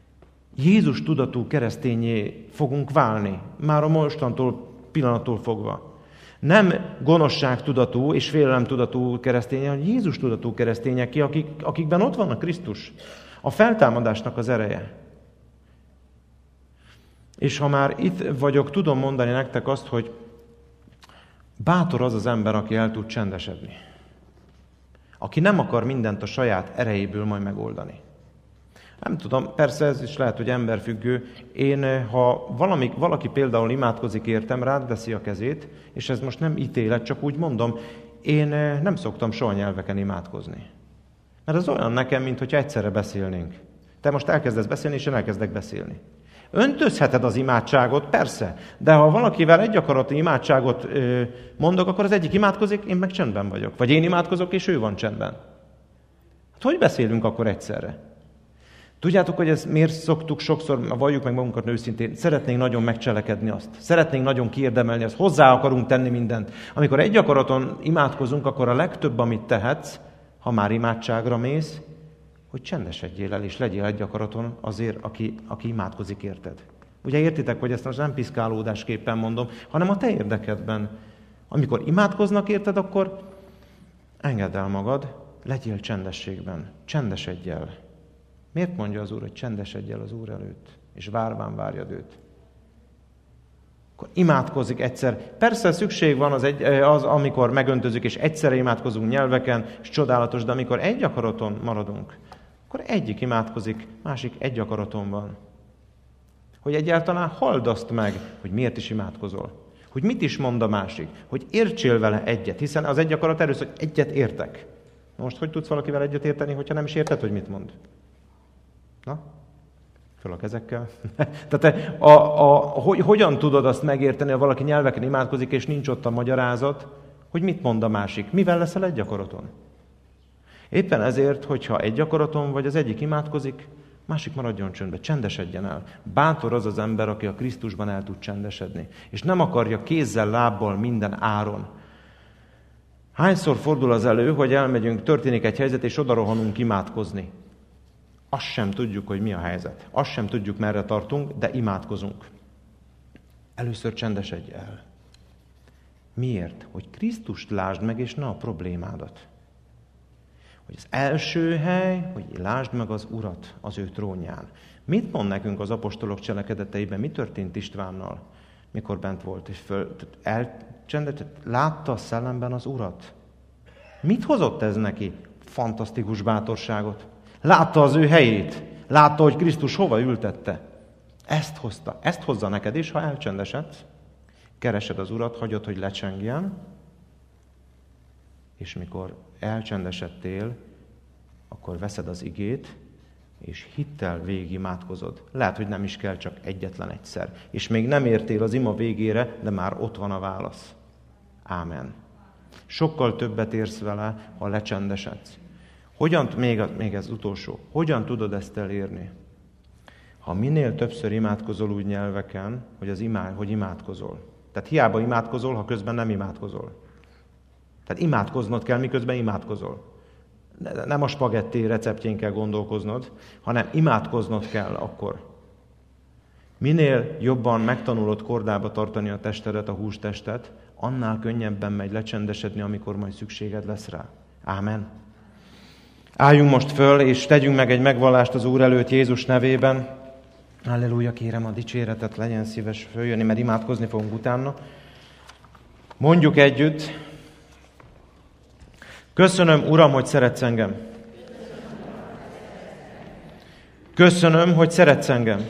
Speaker 1: Jézus tudatú keresztényé fogunk válni, már a mostantól, pillanattól fogva. Nem gonoszság tudatú és félelem tudatú keresztények, hanem Jézus tudatú keresztények, akik, akikben ott van a Krisztus, a feltámadásnak az ereje. És ha már itt vagyok, tudom mondani nektek azt, hogy bátor az az ember, aki el tud csendesedni. Aki nem akar mindent a saját erejéből majd megoldani. Nem tudom, persze ez is lehet, hogy emberfüggő. Én, ha valami, valaki például imádkozik értem, rád veszi a kezét, és ez most nem ítélet, csak úgy mondom, én nem szoktam soha nyelveken imádkozni. Mert az olyan nekem, mintha egyszerre beszélnénk. Te most elkezdesz beszélni, és én elkezdek beszélni. Öntözheted az imádságot, persze, de ha valakivel egy akaratú imádságot ö, mondok, akkor az egyik imádkozik, én meg csendben vagyok. Vagy én imádkozok, és ő van csendben. Hát hogy beszélünk akkor egyszerre? Tudjátok, hogy ez miért szoktuk sokszor, valljuk meg magunkat őszintén, szeretnénk nagyon megcselekedni azt. Szeretnénk nagyon kiérdemelni azt, hozzá akarunk tenni mindent. Amikor egy akaraton imádkozunk, akkor a legtöbb, amit tehetsz, ha már imádságra mész, hogy csendesedjél el, és legyél egy akaraton azért, aki, aki imádkozik érted. Ugye értitek, hogy ezt most nem piszkálódásképpen mondom, hanem a te érdekedben. Amikor imádkoznak érted, akkor engedd el magad, legyél csendességben, csendesedj el. Miért mondja az Úr, hogy csendesedj el az Úr előtt, és várván várjad őt? Akkor imádkozik egyszer. Persze szükség van az, egy, az, amikor megöntözünk, és egyszerre imádkozunk nyelveken, és csodálatos, de amikor egy akaraton maradunk, akkor egyik imádkozik, másik egy akaraton van. Hogy egyáltalán halld azt meg, hogy miért is imádkozol. Hogy mit is mond a másik. Hogy értsél vele egyet, hiszen az egy akarat először, hogy egyet értek. Most hogy tudsz valakivel egyet érteni, hogyha nem is érted, hogy mit mond? Na? Föl a kezekkel. Tehát a, a, hogy, hogyan tudod azt megérteni, ha valaki nyelveken imádkozik, és nincs ott a magyarázat, hogy mit mond a másik? Mivel leszel egy akaraton? Éppen ezért, hogyha egy akaraton vagy, az egyik imádkozik, másik maradjon csöndbe, csendesedjen el. Bátor az az ember, aki a Krisztusban el tud csendesedni. És nem akarja kézzel, lábbal minden áron. Hányszor fordul az elő, hogy elmegyünk, történik egy helyzet, és odarohanunk imádkozni. Azt sem tudjuk, hogy mi a helyzet. Azt sem tudjuk, merre tartunk, de imádkozunk. Először csendesedj el. Miért? Hogy Krisztust lásd meg, és ne a problémádat. Hogy az első hely, hogy lásd meg az Urat az ő trónján. Mit mond nekünk az apostolok cselekedeteiben? Mi történt Istvánnal, mikor bent volt? És föl, elcsendet, látta a szellemben az Urat. Mit hozott ez neki? Fantasztikus bátorságot. Látta az ő helyét. Látta, hogy Krisztus hova ültette. Ezt hozta. Ezt hozza neked is, ha elcsendesedsz. Keresed az Urat, hagyod, hogy lecsengjen, és mikor elcsendesedtél, akkor veszed az igét, és hittel végigimádkozod. Lehet, hogy nem is kell, csak egyetlen egyszer. És még nem értél az ima végére, de már ott van a válasz. Ámen. Sokkal többet érsz vele, ha lecsendesedsz. Hogyan, még, még ez utolsó, hogyan tudod ezt elérni? Ha minél többször imádkozol úgy nyelveken, hogy, az imá, hogy imádkozol. Tehát hiába imádkozol, ha közben nem imádkozol. Tehát imádkoznod kell, miközben imádkozol. Nem a spagetti receptjén kell gondolkoznod, hanem imádkoznod kell akkor. Minél jobban megtanulod kordába tartani a testedet, a hústestet, annál könnyebben megy lecsendesedni, amikor majd szükséged lesz rá. Ámen. Álljunk most föl, és tegyünk meg egy megvallást az Úr előtt Jézus nevében. Halleluja, kérem a dicséretet, legyen szíves följönni, mert imádkozni fogunk utána. Mondjuk együtt. Köszönöm, Uram, hogy szeretsz engem. Köszönöm, hogy szeretsz engem.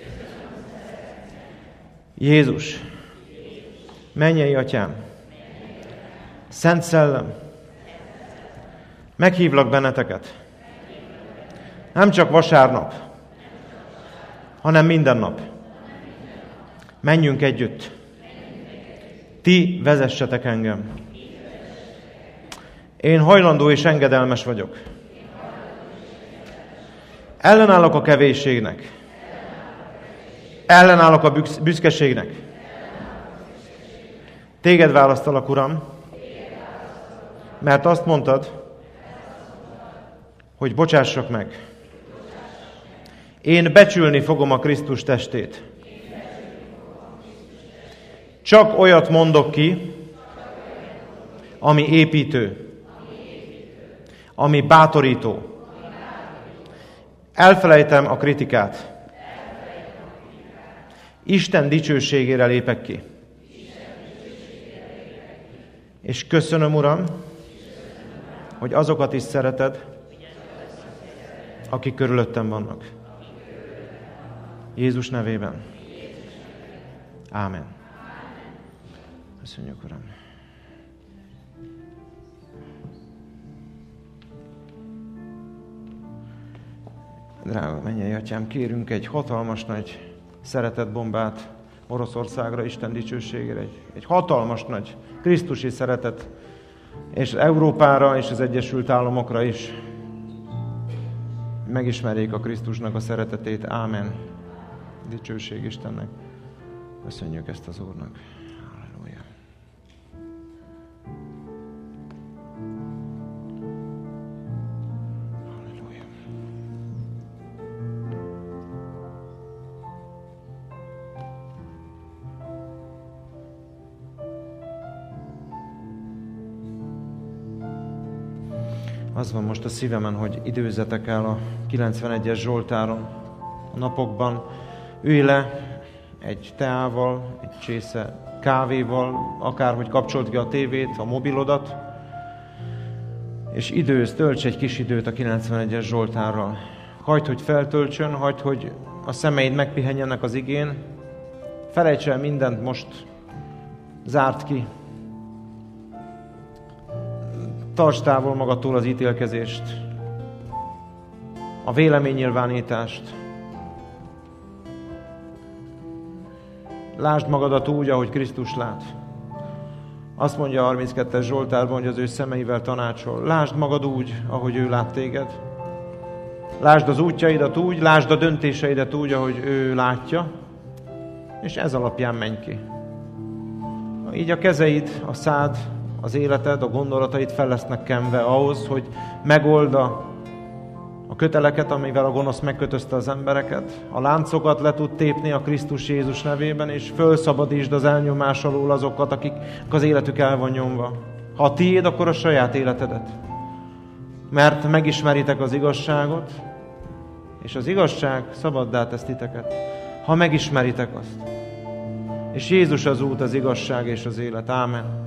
Speaker 1: Jézus, mennyei Atyám, Szent Szellem, meghívlak benneteket. Nem csak vasárnap, hanem minden nap. Menjünk együtt. Ti vezessetek engem. Én hajlandó és engedelmes vagyok. Ellenállok a kevésségnek. Ellenállok a büszkeségnek. Téged választalak, Uram, mert azt mondtad, hogy bocsássak meg. Én becsülni fogom a Krisztus testét. Csak olyat mondok ki, ami építő, ami bátorító. Elfelejtem a kritikát. Isten dicsőségére lépek ki. És köszönöm, Uram, hogy azokat is szereted, akik körülöttem vannak. Jézus nevében. Ámen. Köszönjük, Uram. Drága mennyei Atyám, kérünk egy hatalmas nagy szeretetbombát Oroszországra, Isten dicsőségére. Egy, egy hatalmas nagy krisztusi szeretet, és Európára és az Egyesült Államokra is. Megismerjék a Krisztusnak a szeretetét. Ámen. Dicsőség Istennek. Köszönjük ezt az Úrnak. Halleluja. Halleluja. Az van most a szívemen, hogy időzzetek el a kilencvenegyes Zsoltáron a napokban. Ülj le egy teával, egy csésze kávéval, akárhogy kapcsolt ki a tévét, a mobilodat, és időz, tölts egy kis időt a kilencvenegyes Zsoltárral. Hagyd, hogy feltöltsön, hagyd, hogy a szemeid megpihenjenek az igén, felejts el mindent most, zárd ki. Tartsd távol magadtól az ítélkezést, a véleménynyilvánítást. Lásd magadat úgy, ahogy Krisztus lát. Azt mondja a harminckettes Zsoltárban, hogy az ő szemeivel tanácsol. Lásd magad úgy, ahogy ő lát téged. Lásd az útjaidat úgy, lásd a döntéseidet úgy, ahogy ő látja, és ez alapján menj ki. Így a kezeid, a szád, az életed, a gondolataid fel lesznek kenve ahhoz, hogy megolda a köteleket, amivel a gonosz megkötözte az embereket, a láncokat le tud tépni a Krisztus Jézus nevében, és fölszabadítsd az elnyomás alól azokat, akik az életük el van nyomva. Ha a tiéd, akkor a saját életedet. Mert megismeritek az igazságot, és az igazság szabaddá tesz titeket, ha megismeritek azt. És Jézus az út, az igazság és az élet. Ámen.